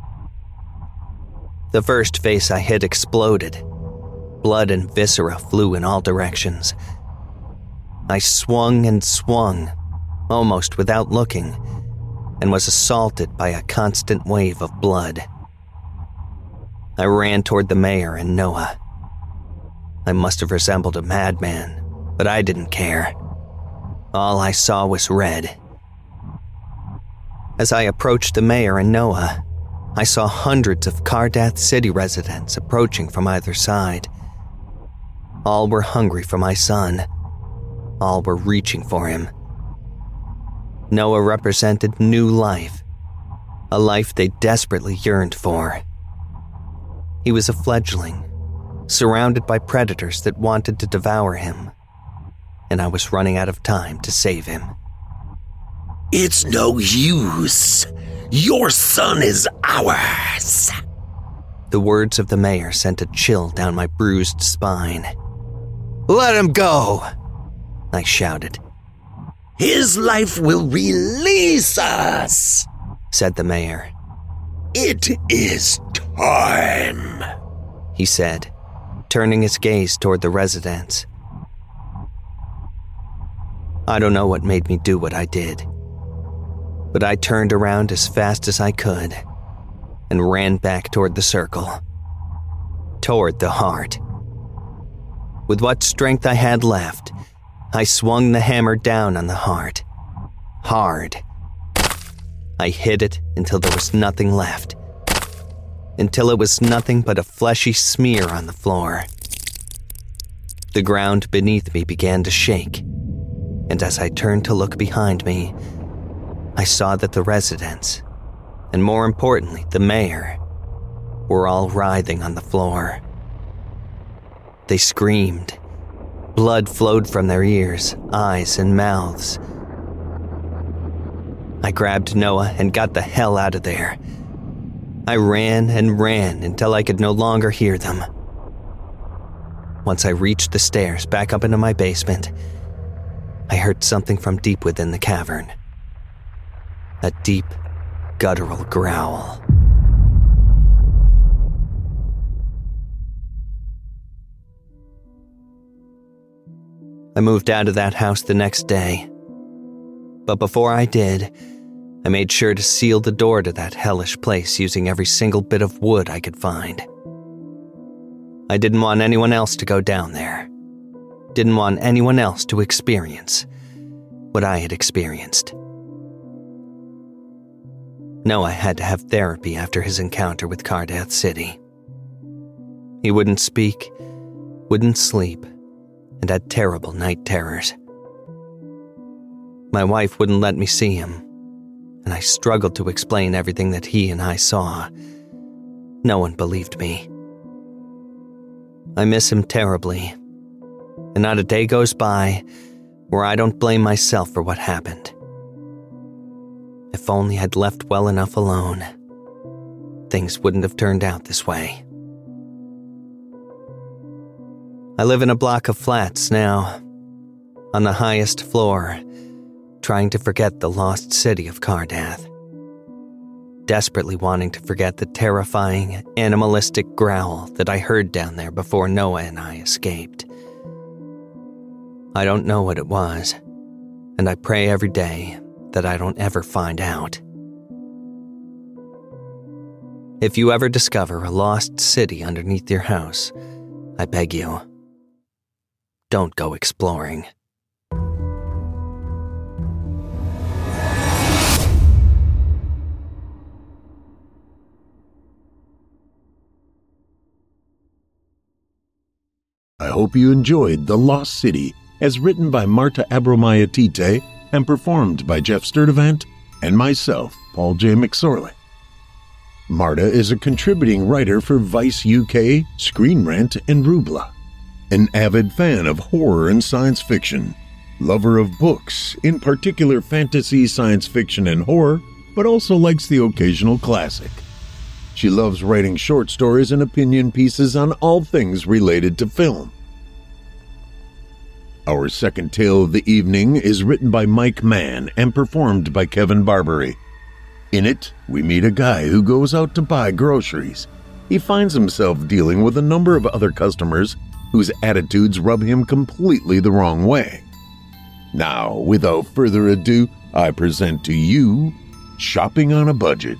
The first face I hit exploded. Blood and viscera flew in all directions. I swung and swung, almost without looking, and was assaulted by a constant wave of blood. I ran toward the mayor and Noah. I must have resembled a madman, but I didn't care. All I saw was red. As I approached the mayor and Noah, I saw hundreds of Cardath City residents approaching from either side. All were hungry for my son. All were reaching for him. Noah represented new life, a life they desperately yearned for. He was a fledgling, surrounded by predators that wanted to devour him, and I was running out of time to save him. It's no use. Your son is ours. The words of the mayor sent a chill down my bruised spine. Let him go, I shouted. His life will release us, said the mayor. It is time, he said, turning his gaze toward the residents. I don't know what made me do what I did, but I turned around as fast as I could and ran back toward the circle, toward the heart. With what strength I had left, I swung the hammer down on the heart, hard. I hit it until there was nothing left, until it was nothing but a fleshy smear on the floor. The ground beneath me began to shake, and as I turned to look behind me, I saw that the residents, and more importantly, the mayor, were all writhing on the floor. They screamed. Blood flowed from their ears, eyes, and mouths. I grabbed Noah and got the hell out of there. I ran and ran until I could no longer hear them. Once I reached the stairs back up into my basement, I heard something from deep within the cavern. A deep, guttural growl. I moved out of that house the next day. But before I did, I made sure to seal the door to that hellish place using every single bit of wood I could find. I didn't want anyone else to go down there. Didn't want anyone else to experience what I had experienced. Noah had to have therapy after his encounter with Cardath City. He wouldn't speak, wouldn't sleep, and had terrible night terrors. My wife wouldn't let me see him, and I struggled to explain everything that he and I saw. No one believed me. I miss him terribly, and not a day goes by where I don't blame myself for what happened. If only I'd left well enough alone, things wouldn't have turned out this way. I live in a block of flats now, on the highest floor, trying to forget the lost city of Cardath. Desperately wanting to forget the terrifying, animalistic growl that I heard down there before Noah and I escaped. I don't know what it was, and I pray every day that I don't ever find out. If you ever discover a lost city underneath your house, I beg you, don't go exploring. I hope you enjoyed The Lost City, as written by Marta Abromaya-Tite and performed by Jeff Sturdivant and myself, Paul J. McSorley. Marta is a contributing writer for Vice U K, Screen Rant, and Rubla. An avid fan of horror and science fiction, lover of books, in particular fantasy, science fiction, and horror, but also likes the occasional classic. She loves writing short stories and opinion pieces on all things related to film. Our second tale of the evening is written by Mike Mann and performed by Kevin Barbary. In it, we meet a guy who goes out to buy groceries. He finds himself dealing with a number of other customers whose attitudes rub him completely the wrong way. Now, without further ado, I present to you Shopping on a Budget.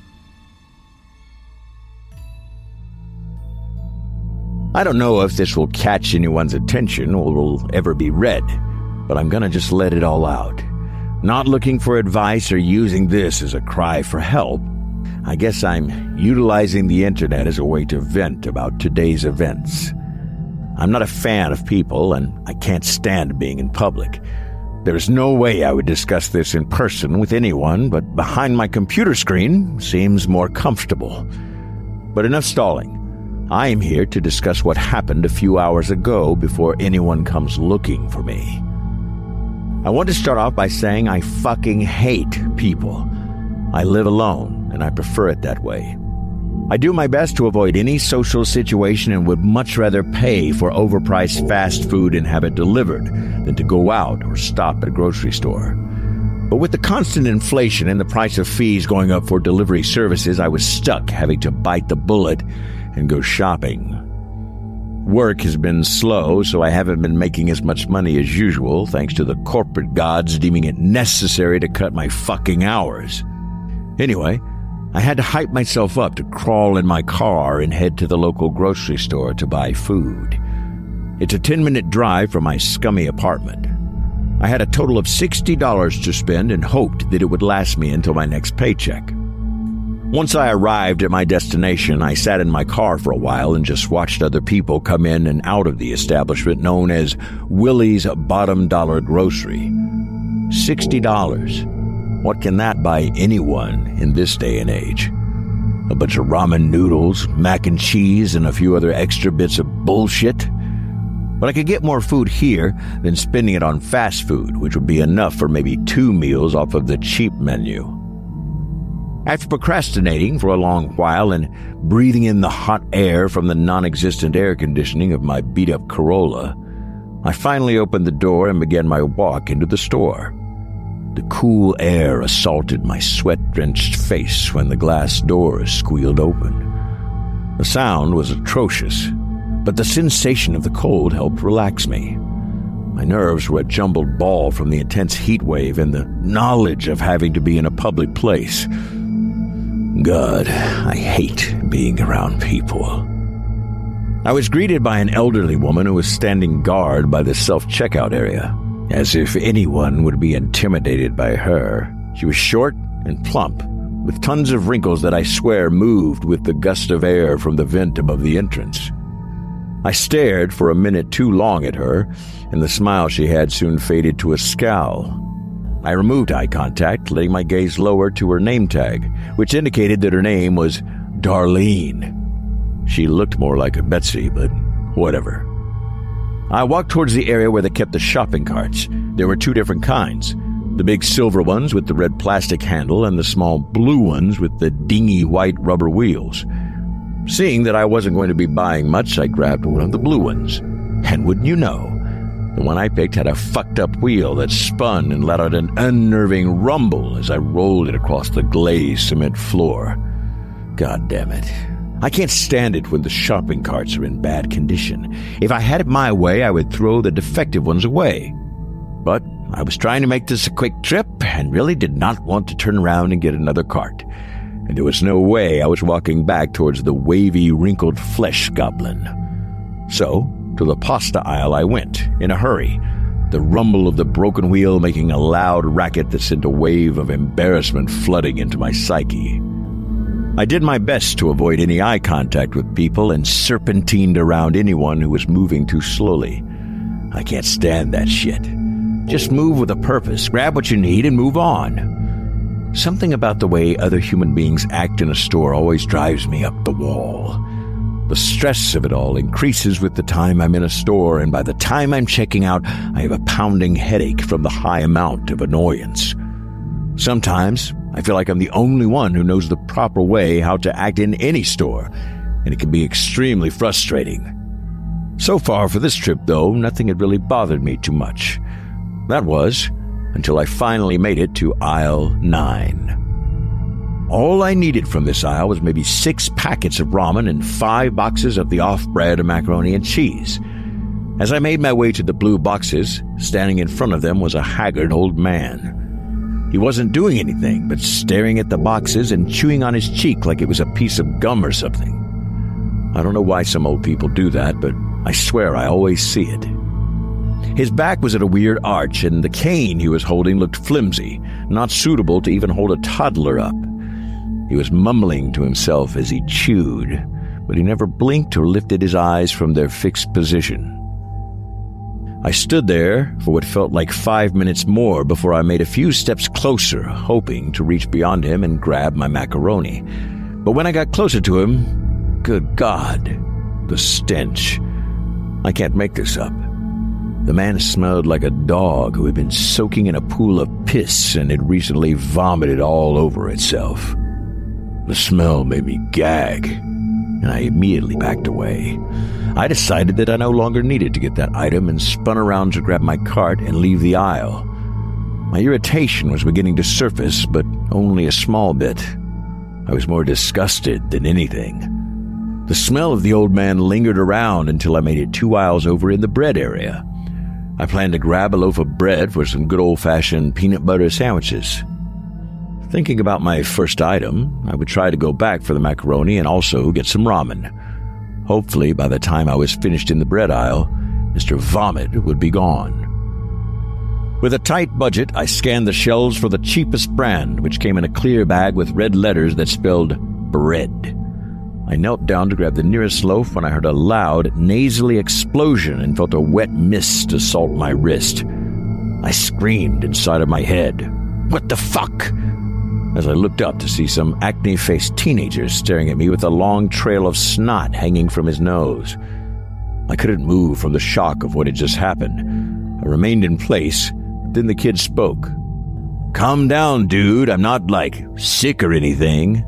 I don't know if this will catch anyone's attention or will ever be read, but I'm gonna just let it all out. Not looking for advice or using this as a cry for help. I guess I'm utilizing the internet as a way to vent about today's events. I'm not a fan of people, and I can't stand being in public. There's no way I would discuss this in person with anyone, but behind my computer screen seems more comfortable. But enough stalling. I am here to discuss what happened a few hours ago before anyone comes looking for me. I want to start off by saying I fucking hate people. I live alone, and I prefer it that way. I do my best to avoid any social situation and would much rather pay for overpriced fast food and have it delivered than to go out or stop at a grocery store. But with the constant inflation and the price of fees going up for delivery services, I was stuck having to bite the bullet and go shopping. Work has been slow, so I haven't been making as much money as usual, thanks to the corporate gods deeming it necessary to cut my fucking hours. Anyway, I had to hype myself up to crawl in my car and head to the local grocery store to buy food. It's a ten-minute drive from my scummy apartment. I had a total of sixty dollars to spend and hoped that it would last me until my next paycheck. Once I arrived at my destination, I sat in my car for a while and just watched other people come in and out of the establishment known as Willie's Bottom Dollar Grocery. sixty dollars. What can that buy anyone in this day and age? A bunch of ramen noodles, mac and cheese, and a few other extra bits of bullshit? But I could get more food here than spending it on fast food, which would be enough for maybe two meals off of the cheap menu. After procrastinating for a long while and breathing in the hot air from the non-existent air conditioning of my beat-up Corolla, I finally opened the door and began my walk into the store. The cool air assaulted my sweat-drenched face when the glass doors squealed open. The sound was atrocious, but the sensation of the cold helped relax me. My nerves were a jumbled ball from the intense heat wave and the knowledge of having to be in a public place. God, I hate being around people. I was greeted by an elderly woman who was standing guard by the self-checkout area, as if anyone would be intimidated by her. She was short and plump, with tons of wrinkles that I swear moved with the gust of air from the vent above the entrance. I stared for a minute too long at her, and the smile she had soon faded to a scowl. I removed eye contact, letting my gaze lower to her name tag, which indicated that her name was Darlene. She looked more like a Betsy, but whatever. I walked towards the area where they kept the shopping carts. There were two different kinds, the big silver ones with the red plastic handle and the small blue ones with the dingy white rubber wheels. Seeing that I wasn't going to be buying much, I grabbed one of the blue ones. And wouldn't you know, the one I picked had a fucked-up wheel that spun and let out an unnerving rumble as I rolled it across the glazed cement floor. God damn it. I can't stand it when the shopping carts are in bad condition. If I had it my way, I would throw the defective ones away. But I was trying to make this a quick trip and really did not want to turn around and get another cart. And there was no way I was walking back towards the wavy, wrinkled flesh goblin. So, to the pasta aisle I went, in a hurry, the rumble of the broken wheel making a loud racket that sent a wave of embarrassment flooding into my psyche. I did my best to avoid any eye contact with people and serpentined around anyone who was moving too slowly. I can't stand that shit. Just move with a purpose, grab what you need, and move on. Something about the way other human beings act in a store always drives me up the wall. The stress of it all increases with the time I'm in a store, and by the time I'm checking out, I have a pounding headache from the high amount of annoyance. Sometimes, I feel like I'm the only one who knows the proper way how to act in any store, and it can be extremely frustrating. So far for this trip, though, nothing had really bothered me too much. That was, until I finally made it to aisle nine. All I needed from this aisle was maybe six packets of ramen and five boxes of the off-brand macaroni and cheese. As I made my way to the blue boxes, standing in front of them was a haggard old man. He wasn't doing anything but staring at the boxes and chewing on his cheek like it was a piece of gum or something. I don't know why some old people do that, but I swear I always see it. His back was at a weird arch, and the cane he was holding looked flimsy, not suitable to even hold a toddler up. He was mumbling to himself as he chewed, but he never blinked or lifted his eyes from their fixed position. I stood there for what felt like five minutes more before I made a few steps closer, hoping to reach beyond him and grab my macaroni. But when I got closer to him, good God, the stench. I can't make this up. The man smelled like a dog who had been soaking in a pool of piss and had recently vomited all over itself. The smell made me gag, and I immediately backed away. I decided that I no longer needed to get that item and spun around to grab my cart and leave the aisle. My irritation was beginning to surface, but only a small bit. I was more disgusted than anything. The smell of the old man lingered around until I made it two aisles over in the bread area. I planned to grab a loaf of bread for some good old-fashioned peanut butter sandwiches. Thinking about my first item, I would try to go back for the macaroni and also get some ramen. Hopefully, by the time I was finished in the bread aisle, Mister Vomit would be gone. With a tight budget, I scanned the shelves for the cheapest brand, which came in a clear bag with red letters that spelled bread. I knelt down to grab the nearest loaf when I heard a loud, nasally explosion and felt a wet mist assault my wrist. I screamed inside of my head, "What the fuck?" as I looked up to see some acne-faced teenager staring at me with a long trail of snot hanging from his nose. I couldn't move from the shock of what had just happened. I remained in place, but then the kid spoke. "Calm down, dude. I'm not, like, sick or anything."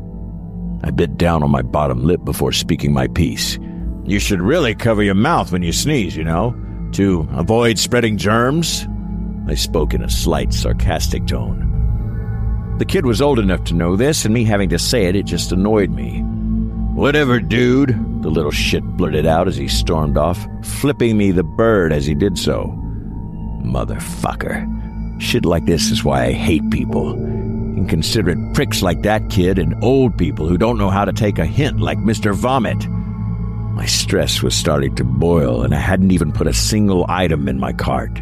I bit down on my bottom lip before speaking my piece. "You should really cover your mouth when you sneeze, you know, to avoid spreading germs." I spoke in a slight sarcastic tone. The kid was old enough to know this, and me having to say it, it just annoyed me. "Whatever, dude," the little shit blurted out as he stormed off, flipping me the bird as he did so. Motherfucker. Shit like this is why I hate people. Inconsiderate pricks like that kid and old people who don't know how to take a hint like Mister Vomit. My stress was starting to boil, and I hadn't even put a single item in my cart.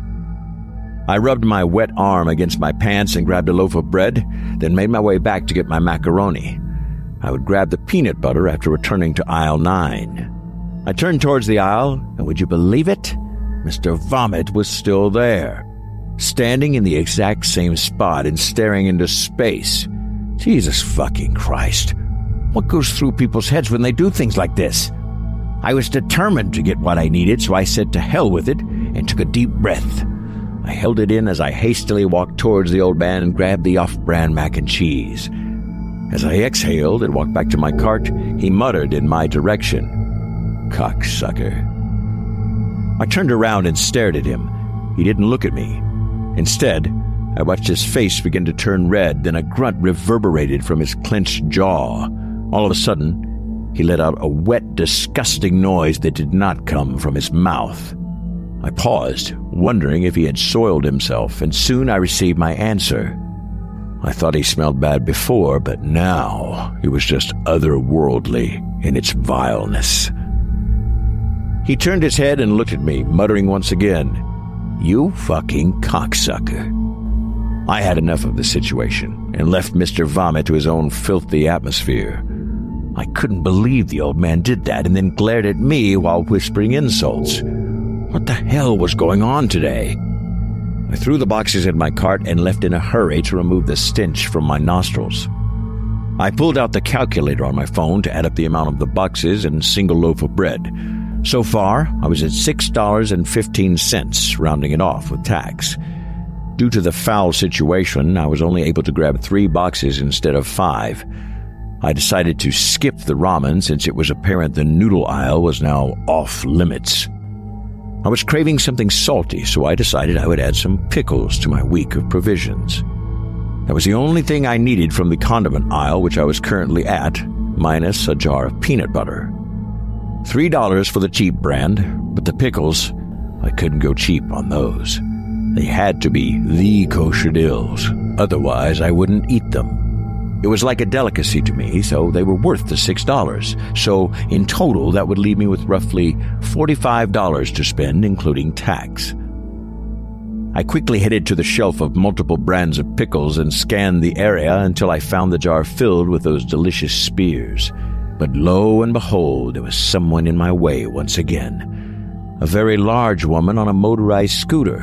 I rubbed my wet arm against my pants and grabbed a loaf of bread, then made my way back to get my macaroni. I would grab the peanut butter after returning to aisle nine. I turned towards the aisle, and would you believe it? Mister Vomit was still there, standing in the exact same spot and staring into space. Jesus fucking Christ. What goes through people's heads when they do things like this? I was determined to get what I needed, so I said to hell with it and took a deep breath. I held it in as I hastily walked towards the old man and grabbed the off-brand mac and cheese. As I exhaled and walked back to my cart, he muttered in my direction, "Cocksucker." I turned around and stared at him. He didn't look at me. Instead, I watched his face begin to turn red, then a grunt reverberated from his clenched jaw. All of a sudden, he let out a wet, disgusting noise that did not come from his mouth. I paused, wondering if he had soiled himself, and soon I received my answer. I thought he smelled bad before, but now it was just otherworldly in its vileness. He turned his head and looked at me, muttering once again, "You fucking cocksucker." I had enough of the situation and left Mister Vomit to his own filthy atmosphere. I couldn't believe the old man did that and then glared at me while whispering insults. What the hell was going on today? I threw the boxes in my cart and left in a hurry to remove the stench from my nostrils. I pulled out the calculator on my phone to add up the amount of the boxes and single loaf of bread. So far, I was at six dollars and fifteen cents, rounding it off with tax. Due to the foul situation, I was only able to grab three boxes instead of five. I decided to skip the ramen since it was apparent the noodle aisle was now off limits. I was craving something salty, so I decided I would add some pickles to my week of provisions. That was the only thing I needed from the condiment aisle, which I was currently at, minus a jar of peanut butter. Three dollars for the cheap brand, but the pickles, I couldn't go cheap on those. They had to be the kosher dills, otherwise I wouldn't eat them. It was like a delicacy to me, so they were worth the six dollars. So in total, that would leave me with roughly forty-five dollars to spend, including tax. I quickly headed to the shelf of multiple brands of pickles and scanned the area until I found the jar filled with those delicious spears. But lo and behold, there was someone in my way once again. A very large woman on a motorized scooter.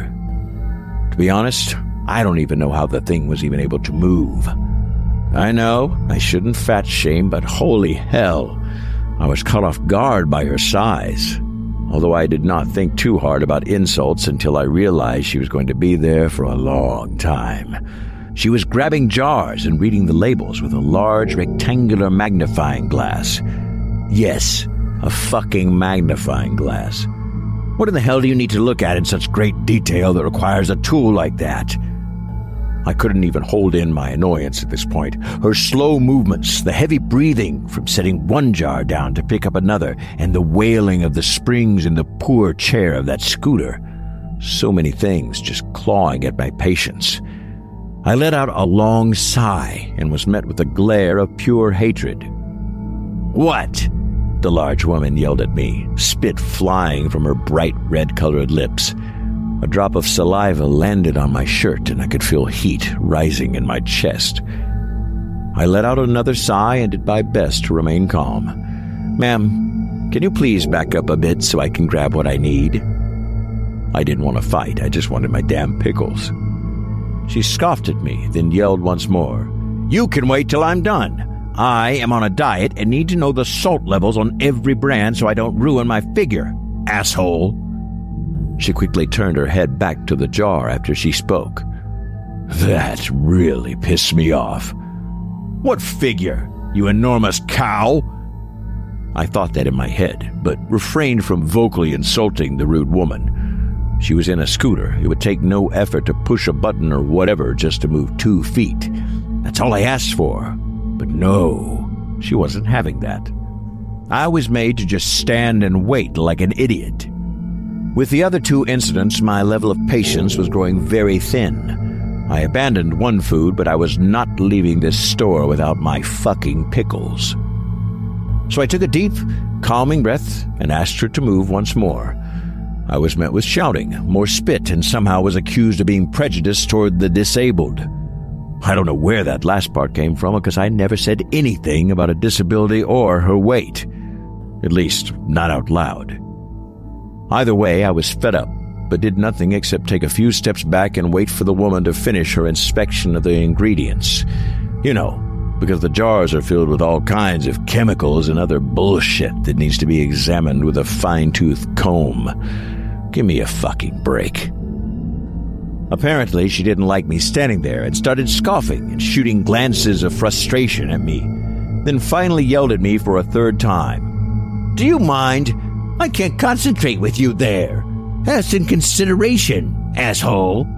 To be honest, I don't even know how the thing was even able to move. I know, I shouldn't fat shame, but holy hell, I was caught off guard by her size. Although I did not think too hard about insults until I realized she was going to be there for a long time. She was grabbing jars and reading the labels with a large rectangular magnifying glass. Yes, a fucking magnifying glass. What in the hell do you need to look at in such great detail that requires a tool like that? I couldn't even hold in my annoyance at this point. Her slow movements, the heavy breathing from setting one jar down to pick up another, and the wailing of the springs in the poor chair of that scooter. So many things just clawing at my patience. I let out a long sigh and was met with a glare of pure hatred. "What?" the large woman yelled at me, spit flying from her bright red-colored lips. A drop of saliva landed on my shirt, and I could feel heat rising in my chest. I let out another sigh and did my best to remain calm. "Ma'am, can you please back up a bit so I can grab what I need?" I didn't want to fight, I just wanted my damn pickles. She scoffed at me, then yelled once more, "You can wait till I'm done. I am on a diet and need to know the salt levels on every brand so I don't ruin my figure, asshole." She quickly turned her head back to the jar after she spoke. That really pissed me off. "What figure, you enormous cow?" I thought that in my head, but refrained from vocally insulting the rude woman. She was in a scooter. It would take no effort to push a button or whatever just to move two feet. That's all I asked for. But no, she wasn't having that. I was made to just stand and wait like an idiot. With the other two incidents, my level of patience was growing very thin. I abandoned one food, but I was not leaving this store without my fucking pickles. So I took a deep, calming breath and asked her to move once more. I was met with shouting, more spit, and somehow was accused of being prejudiced toward the disabled. I don't know where that last part came from, because I never said anything about a disability or her weight. At least, not out loud. Either way, I was fed up, but did nothing except take a few steps back and wait for the woman to finish her inspection of the ingredients. You know, because the jars are filled with all kinds of chemicals and other bullshit that needs to be examined with a fine-tooth comb. Give me a fucking break. Apparently, she didn't like me standing there and started scoffing and shooting glances of frustration at me, then finally yelled at me for a third time. "Do you mind? I can't concentrate with you there. Have some consideration, asshole."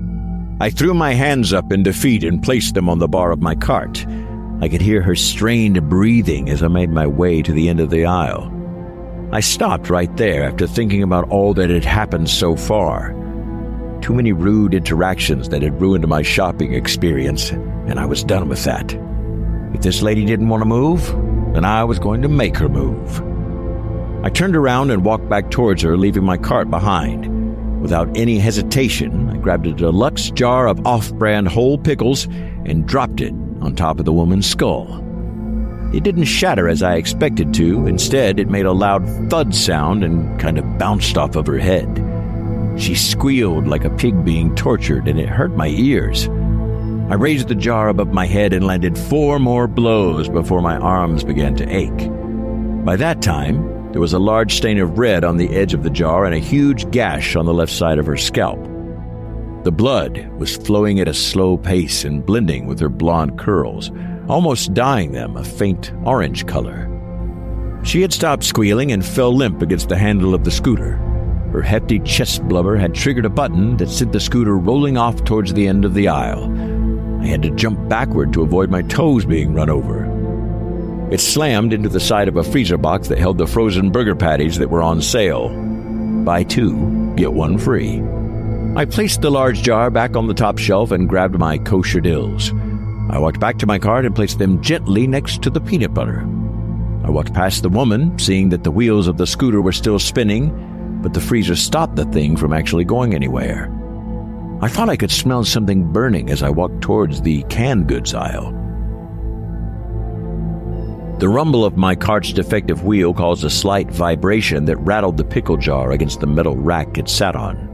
I threw my hands up in defeat and placed them on the bar of my cart. I could hear her strained breathing as I made my way to the end of the aisle. I stopped right there after thinking about all that had happened so far. Too many rude interactions that had ruined my shopping experience, and I was done with that. If this lady didn't want to move, then I was going to make her move. I turned around and walked back towards her, leaving my cart behind. Without any hesitation, I grabbed a deluxe jar of off-brand whole pickles and dropped it on top of the woman's skull. It didn't shatter as I expected to. Instead, it made a loud thud sound and kind of bounced off of her head. She squealed like a pig being tortured, and it hurt my ears. I raised the jar above my head and landed four more blows before my arms began to ache. By that time, there was a large stain of red on the edge of the jar and a huge gash on the left side of her scalp. The blood was flowing at a slow pace and blending with her blonde curls, almost dyeing them a faint orange color. She had stopped squealing and fell limp against the handle of the scooter. Her hefty chest blubber had triggered a button that sent the scooter rolling off towards the end of the aisle. I had to jump backward to avoid my toes being run over. It slammed into the side of a freezer box that held the frozen burger patties that were on sale. Buy two, get one free. I placed the large jar back on the top shelf and grabbed my kosher dills. I walked back to my cart and placed them gently next to the peanut butter. I walked past the woman, seeing that the wheels of the scooter were still spinning, but the freezer stopped the thing from actually going anywhere. I thought I could smell something burning as I walked towards the canned goods aisle. The rumble of my cart's defective wheel caused a slight vibration that rattled the pickle jar against the metal rack it sat on.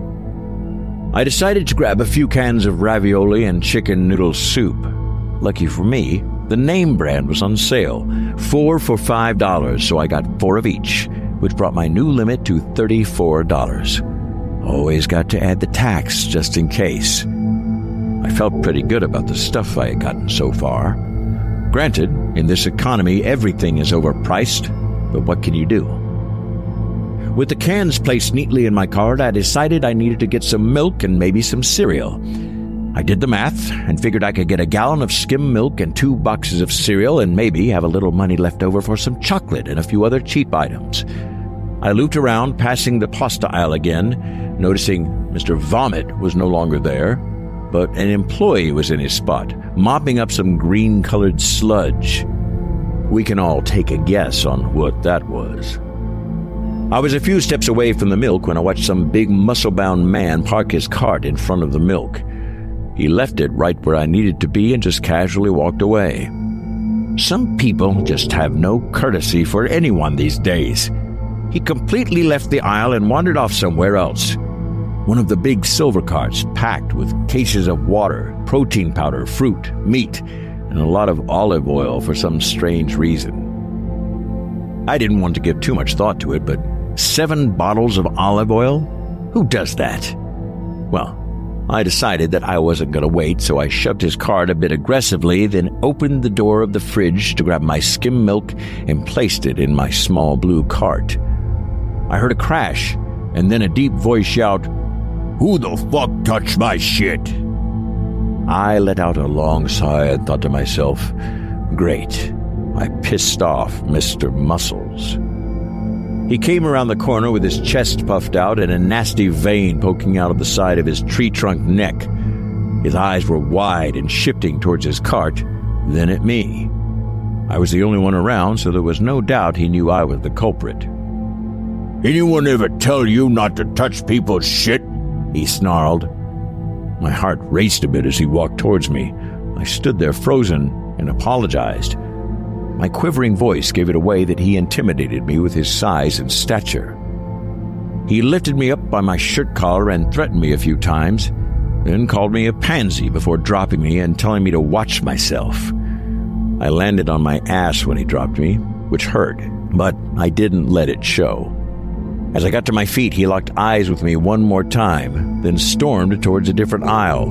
I decided to grab a few cans of ravioli and chicken noodle soup. Lucky for me, the name brand was on sale, four for five dollars, so I got four of each, which brought my new limit to thirty-four dollars. Always got to add the tax just in case. I felt pretty good about the stuff I had gotten so far. Granted, in this economy, everything is overpriced, but what can you do? With the cans placed neatly in my cart, I decided I needed to get some milk and maybe some cereal. I did the math and figured I could get a gallon of skim milk and two boxes of cereal and maybe have a little money left over for some chocolate and a few other cheap items. I looped around, passing the pasta aisle again, noticing Mister Vomit was no longer there, but an employee was in his spot, mopping up some green-colored sludge. We can all take a guess on what that was. I was a few steps away from the milk when I watched some big muscle-bound man park his cart in front of the milk. He left it right where I needed to be and just casually walked away. Some people just have no courtesy for anyone these days. He completely left the aisle and wandered off somewhere else. One of the big silver carts packed with cases of water, protein powder, fruit, meat, and a lot of olive oil for some strange reason. I didn't want to give too much thought to it, but seven bottles of olive oil? Who does that? Well, I decided that I wasn't going to wait, so I shoved his cart a bit aggressively, then opened the door of the fridge to grab my skim milk and placed it in my small blue cart. I heard a crash, and then a deep voice shout, "Who the fuck touched my shit?" I let out a long sigh and thought to myself, great, I pissed off Mister Muscles. He came around the corner with his chest puffed out and a nasty vein poking out of the side of his tree trunk neck. His eyes were wide and shifting towards his cart, then at me. I was the only one around, so there was no doubt he knew I was the culprit. "Anyone ever tell you not to touch people's shit?" he snarled. My heart raced a bit as he walked towards me. I stood there frozen and apologized. My quivering voice gave it away that he intimidated me with his size and stature. He lifted me up by my shirt collar and threatened me a few times, then called me a pansy before dropping me and telling me to watch myself. I landed on my ass when he dropped me, which hurt, but I didn't let it show. As I got to my feet, he locked eyes with me one more time, then stormed towards a different aisle.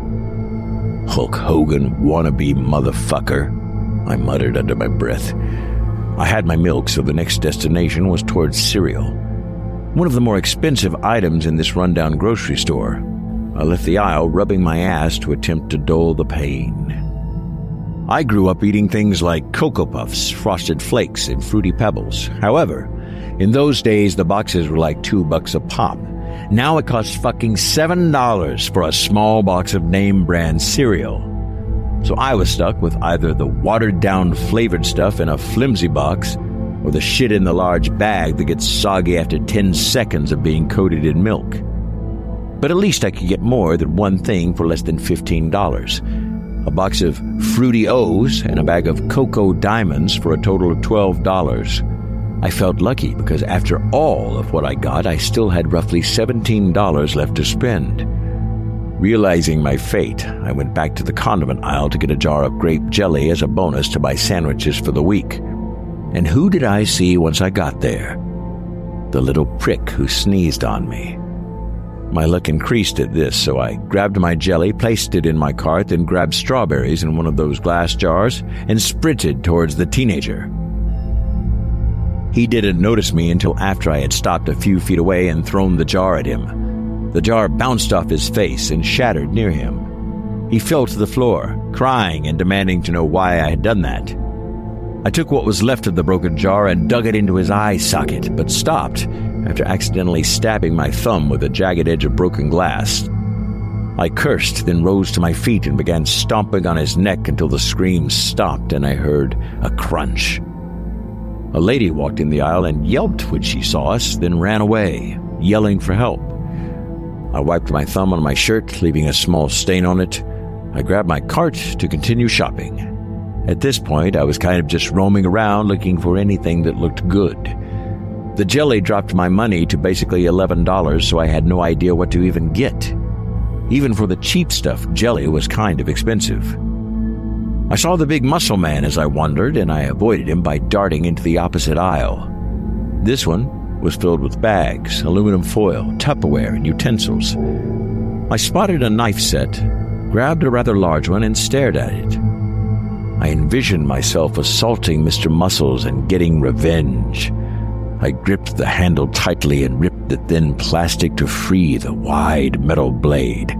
"Hulk Hogan wannabe motherfucker," I muttered under my breath. I had my milk, so the next destination was towards cereal. One of the more expensive items in this rundown grocery store. I left the aisle, rubbing my ass to attempt to dull the pain. I grew up eating things like Cocoa Puffs, Frosted Flakes, and Fruity Pebbles. However, in those days, the boxes were like two bucks a pop. Now it costs fucking seven dollars for a small box of name-brand cereal. So I was stuck with either the watered-down flavored stuff in a flimsy box or the shit in the large bag that gets soggy after ten seconds of being coated in milk. But at least I could get more than one thing for less than fifteen dollars. A box of Fruity O's and a bag of Cocoa Diamonds for a total of twelve dollars. I felt lucky because after all of what I got, I still had roughly seventeen dollars left to spend. Realizing my fate, I went back to the condiment aisle to get a jar of grape jelly as a bonus to my sandwiches for the week. And who did I see once I got there? The little prick who sneezed on me. My luck increased at this, so I grabbed my jelly, placed it in my cart, then grabbed strawberries in one of those glass jars and sprinted towards the teenager. He didn't notice me until after I had stopped a few feet away and thrown the jar at him. The jar bounced off his face and shattered near him. He fell to the floor, crying and demanding to know why I had done that. I took what was left of the broken jar and dug it into his eye socket, but stopped after accidentally stabbing my thumb with the jagged edge of broken glass. I cursed, then rose to my feet and began stomping on his neck until the screams stopped and I heard a crunch. A lady walked in the aisle and yelped when she saw us, then ran away, yelling for help. I wiped my thumb on my shirt, leaving a small stain on it. I grabbed my cart to continue shopping. At this point, I was kind of just roaming around looking for anything that looked good. The jelly dropped my money to basically eleven dollars, so I had no idea what to even get. Even for the cheap stuff, jelly was kind of expensive. I saw the big muscle man as I wandered, and I avoided him by darting into the opposite aisle. This one was filled with bags, aluminum foil, Tupperware, and utensils. I spotted a knife set, grabbed a rather large one, and stared at it. I envisioned myself assaulting Mister Muscles and getting revenge. I gripped the handle tightly and ripped the thin plastic to free the wide metal blade.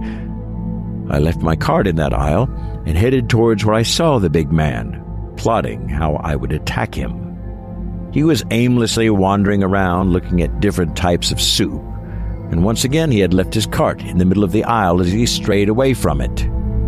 I left my cart in that aisle and headed towards where I saw the big man, plotting how I would attack him. He was aimlessly wandering around looking at different types of soup, and once again he had left his cart in the middle of the aisle as he strayed away from it.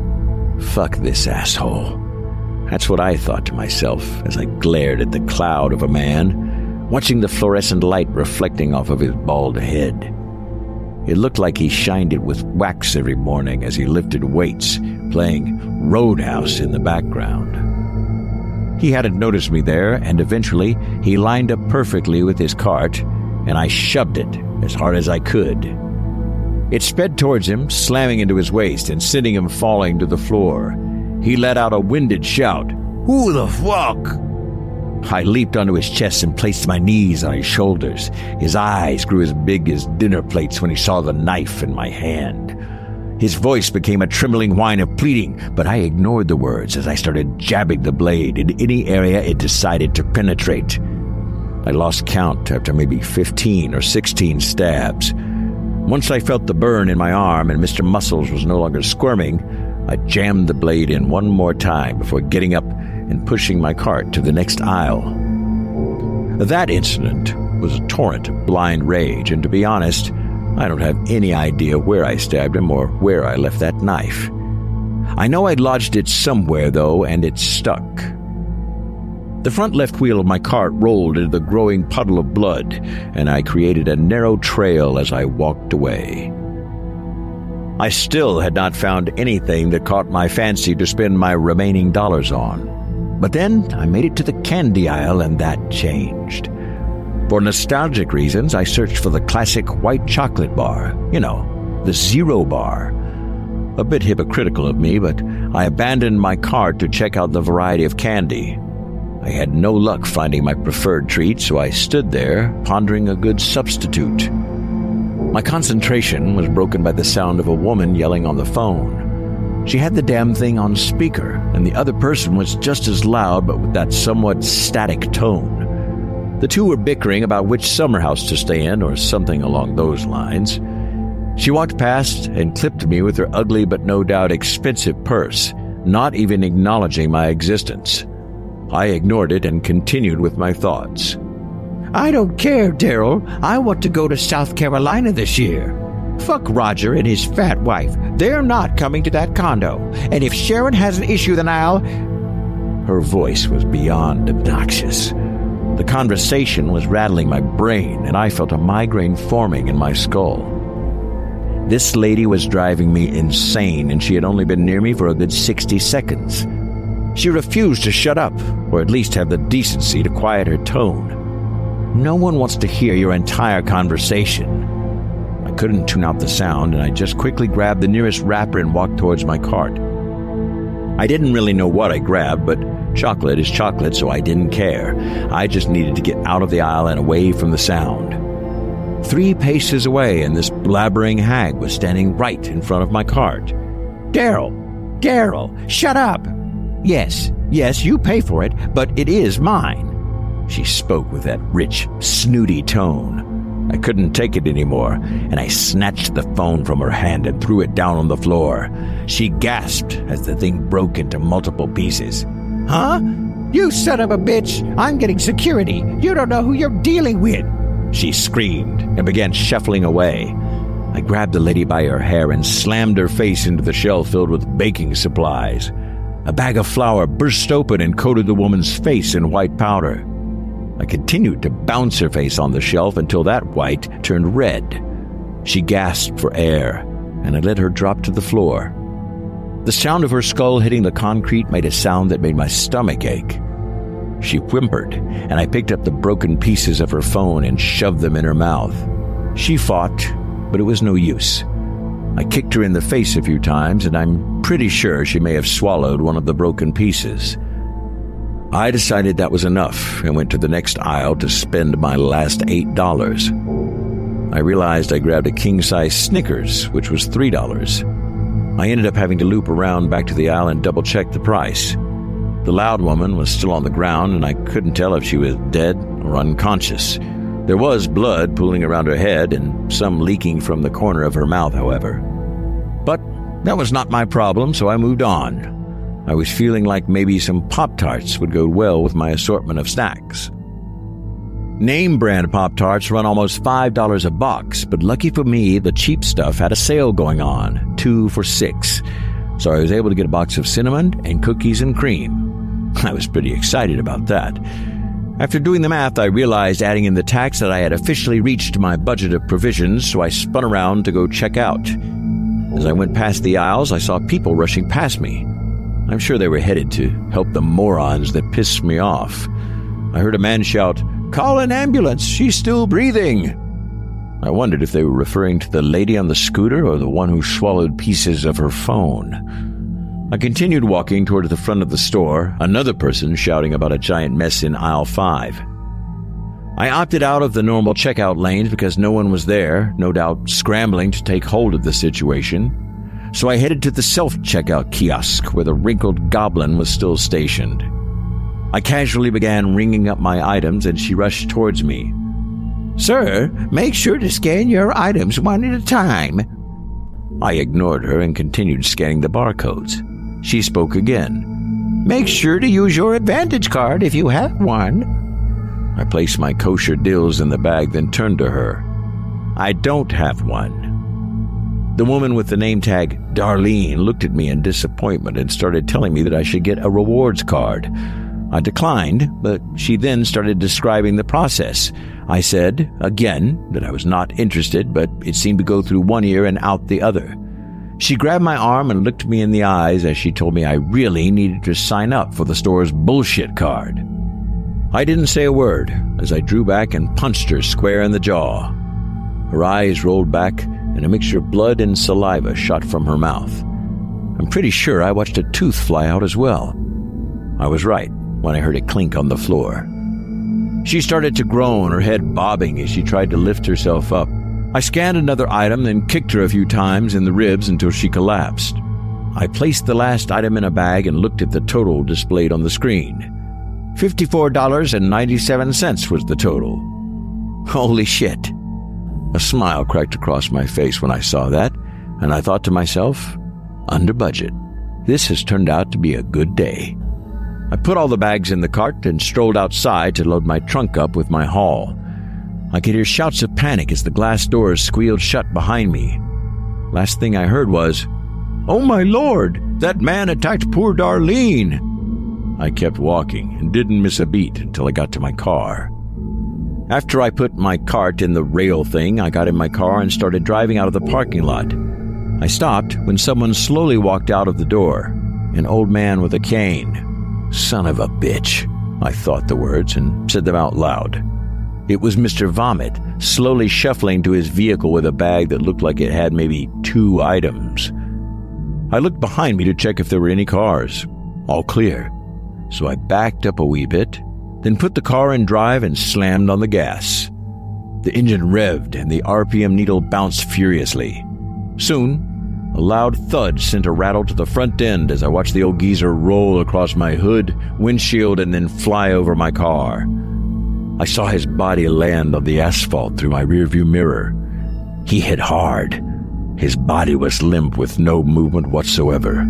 Fuck this asshole. That's what I thought to myself as I glared at the cloud of a man, watching the fluorescent light reflecting off of his bald head. It looked like he shined it with wax every morning as he lifted weights, playing Roadhouse in the background. He hadn't noticed me there, and eventually he lined up perfectly with his cart, and I shoved it as hard as I could. It sped towards him, slamming into his waist and sending him falling to the floor. He let out a winded shout, "Who the fuck?" I leaped onto his chest and placed my knees on his shoulders. His eyes grew as big as dinner plates when he saw the knife in my hand. His voice became a trembling whine of pleading, but I ignored the words as I started jabbing the blade in any area it decided to penetrate. I lost count after maybe fifteen or sixteen stabs. Once I felt the burn in my arm and Mister Muscles was no longer squirming, I jammed the blade in one more time before getting up and pushing my cart to the next aisle. That incident was a torrent of blind rage, and to be honest, I don't have any idea where I stabbed him or where I left that knife. I know I'd lodged it somewhere, though, and it stuck. The front left wheel of my cart rolled into the growing puddle of blood, and I created a narrow trail as I walked away. I still had not found anything that caught my fancy to spend my remaining dollars on. But then I made it to the candy aisle, and that changed. For nostalgic reasons, I searched for the classic white chocolate bar. You know, the Zero Bar. A bit hypocritical of me, but I abandoned my cart to check out the variety of candy. I had no luck finding my preferred treat, so I stood there, pondering a good substitute. My concentration was broken by the sound of a woman yelling on the phone. She had the damn thing on speaker, and the other person was just as loud but with that somewhat static tone. The two were bickering about which summer house to stay in or something along those lines. She walked past and clipped me with her ugly but no doubt expensive purse, not even acknowledging my existence. I ignored it and continued with my thoughts. "I don't care, Daryl. I want to go to South Carolina this year. Fuck Roger and his fat wife. They're not coming to that condo. And if Sharon has an issue, then I'll..." Her voice was beyond obnoxious. The conversation was rattling my brain, and I felt a migraine forming in my skull. This lady was driving me insane, and she had only been near me for a good sixty seconds. She refused to shut up, or at least have the decency to quiet her tone. No one wants to hear your entire conversation. I couldn't tune out the sound, and I just quickly grabbed the nearest wrapper and walked towards my cart. I didn't really know what I grabbed, but chocolate is chocolate, so I didn't care. I just needed to get out of the aisle and away from the sound. Three paces away, and this blabbering hag was standing right in front of my cart. "Daryl! Daryl! Shut up! Yes, yes, you pay for it, but it is mine." She spoke with that rich, snooty tone. I couldn't take it anymore, and I snatched the phone from her hand and threw it down on the floor. She gasped as the thing broke into multiple pieces. "Huh? You son of a bitch! I'm getting security! You don't know who you're dealing with!" She screamed and began shuffling away. I grabbed the lady by her hair and slammed her face into the shelf filled with baking supplies. A bag of flour burst open and coated the woman's face in white powder. I continued to bounce her face on the shelf until that white turned red. She gasped for air, and I let her drop to the floor. The sound of her skull hitting the concrete made a sound that made my stomach ache. She whimpered, and I picked up the broken pieces of her phone and shoved them in her mouth. She fought, but it was no use. I kicked her in the face a few times, and I'm pretty sure she may have swallowed one of the broken pieces. I decided that was enough and went to the next aisle to spend my last eight dollars. I realized I grabbed a king-size Snickers, which was three dollars. I ended up having to loop around back to the aisle and double-check the price. The loud woman was still on the ground, and I couldn't tell if she was dead or unconscious. There was blood pooling around her head and some leaking from the corner of her mouth, however. But that was not my problem, so I moved on. I was feeling like maybe some Pop-Tarts would go well with my assortment of snacks. Name-brand Pop-Tarts run almost five dollars a box, but lucky for me, the cheap stuff had a sale going on, two for six. So I was able to get a box of cinnamon and cookies and cream. I was pretty excited about that. After doing the math, I realized adding in the tax that I had officially reached my budget of provisions, so I spun around to go check out. As I went past the aisles, I saw people rushing past me. I'm sure they were headed to help the morons that pissed me off. I heard a man shout, "Call an ambulance, she's still breathing." I wondered if they were referring to the lady on the scooter or the one who swallowed pieces of her phone. I continued walking toward the front of the store, another person shouting about a giant mess in aisle five. I opted out of the normal checkout lanes because no one was there, no doubt scrambling to take hold of the situation. So I headed to the self-checkout kiosk where the wrinkled goblin was still stationed. I casually began ringing up my items and she rushed towards me. "Sir, make sure to scan your items one at a time." I ignored her and continued scanning the barcodes. She spoke again. "Make sure to use your Advantage card if you have one." I placed my kosher dills in the bag, then turned to her. "I don't have one." The woman with the name tag Darlene looked at me in disappointment and started telling me that I should get a rewards card. I declined, but she then started describing the process. I said, again, that I was not interested, but it seemed to go through one ear and out the other. She grabbed my arm and looked me in the eyes as she told me I really needed to sign up for the store's bullshit card. I didn't say a word as I drew back and punched her square in the jaw. Her eyes rolled back and a mixture of blood and saliva shot from her mouth. I'm pretty sure I watched a tooth fly out as well. I was right when I heard it clink on the floor. She started to groan, her head bobbing as she tried to lift herself up. I scanned another item, then kicked her a few times in the ribs until she collapsed. I placed the last item in a bag and looked at the total displayed on the screen. fifty-four dollars and ninety-seven cents was the total. Holy shit. A smile cracked across my face when I saw that, and I thought to myself, under budget. This has turned out to be a good day. I put all the bags in the cart and strolled outside to load my trunk up with my haul. I could hear shouts of panic as the glass doors squealed shut behind me. Last thing I heard was, "Oh my lord, that man attacked poor Darlene." I kept walking and didn't miss a beat until I got to my car. After I put my cart in the rail thing, I got in my car and started driving out of the parking lot. I stopped when someone slowly walked out of the door, an old man with a cane. Son of a bitch, I thought the words and said them out loud. It was Mister Vomit, slowly shuffling to his vehicle with a bag that looked like it had maybe two items. I looked behind me to check if there were any cars. All clear. So I backed up a wee bit, then put the car in drive and slammed on the gas. The engine revved and the R P M needle bounced furiously. Soon, a loud thud sent a rattle to the front end as I watched the old geezer roll across my hood, windshield, and then fly over my car. I saw his body land on the asphalt through my rearview mirror. He hit hard. His body was limp with no movement whatsoever.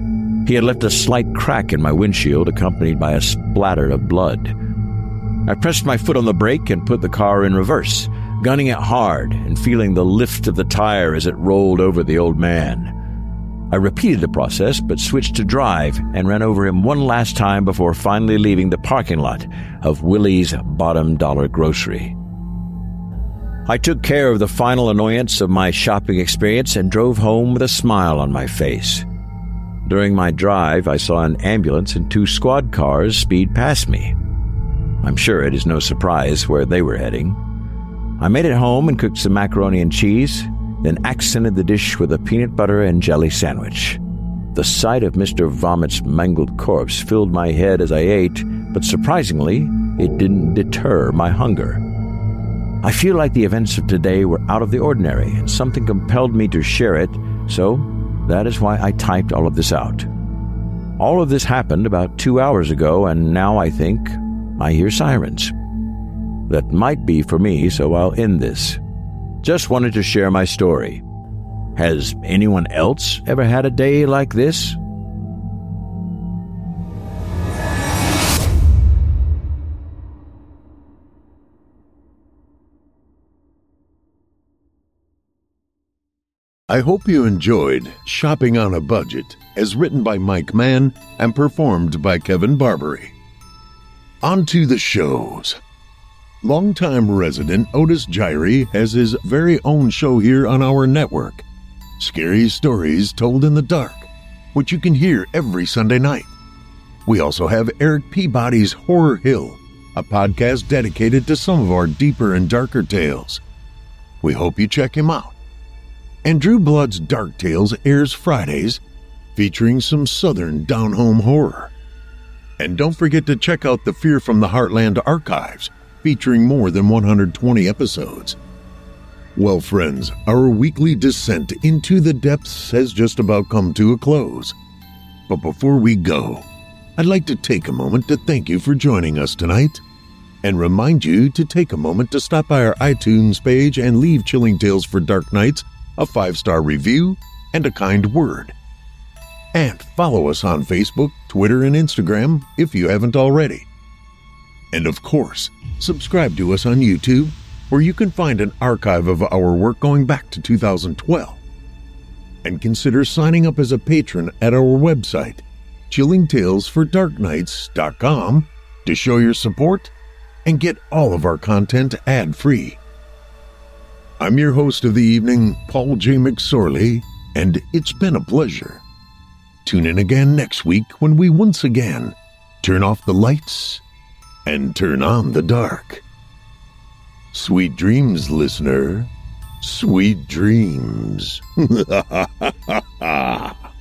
He had left a slight crack in my windshield, accompanied by a splatter of blood. I pressed my foot on the brake and put the car in reverse, gunning it hard and feeling the lift of the tire as it rolled over the old man. I repeated the process, but switched to drive and ran over him one last time before finally leaving the parking lot of Willie's Bottom Dollar Grocery. I took care of the final annoyance of my shopping experience and drove home with a smile on my face. During my drive, I saw an ambulance and two squad cars speed past me. I'm sure it is no surprise where they were heading. I made it home and cooked some macaroni and cheese, then accented the dish with a peanut butter and jelly sandwich. The sight of Mister Vomit's mangled corpse filled my head as I ate, but surprisingly, it didn't deter my hunger. I feel like the events of today were out of the ordinary, and something compelled me to share it, so that is why I typed all of this out. All of this happened about two hours ago, and now I think I hear sirens. That might be for me, so I'll end this. Just wanted to share my story. Has anyone else ever had a day like this? I hope you enjoyed Shopping on a Budget, as written by Mike Mann and performed by Kevin Barbary. On to the shows. Longtime resident Otis Jiry has his very own show here on our network, Scary Stories Told in the Dark, which you can hear every Sunday night. We also have Eric Peabody's Horror Hill, a podcast dedicated to some of our deeper and darker tales. We hope you check him out. And Drew Blood's Dark Tales airs Fridays, featuring some southern down-home horror. And don't forget to check out the Fear from the Heartland archives, featuring more than one hundred twenty episodes. Well, friends, our weekly descent into the depths has just about come to a close. But before we go, I'd like to take a moment to thank you for joining us tonight, and remind you to take a moment to stop by our iTunes page and leave Chilling Tales for Dark Nights a five-star review and a kind word. And follow us on Facebook, Twitter, and Instagram if you haven't already. And of course, subscribe to us on YouTube, where you can find an archive of our work going back to two thousand twelve. And consider signing up as a patron at our website, chilling tales for dark nights dot com, to show your support and get all of our content ad-free. I'm your host of the evening, Paul J. McSorley, and it's been a pleasure. Tune in again next week when we once again turn off the lights and turn on the dark. Sweet dreams, listener. Sweet dreams.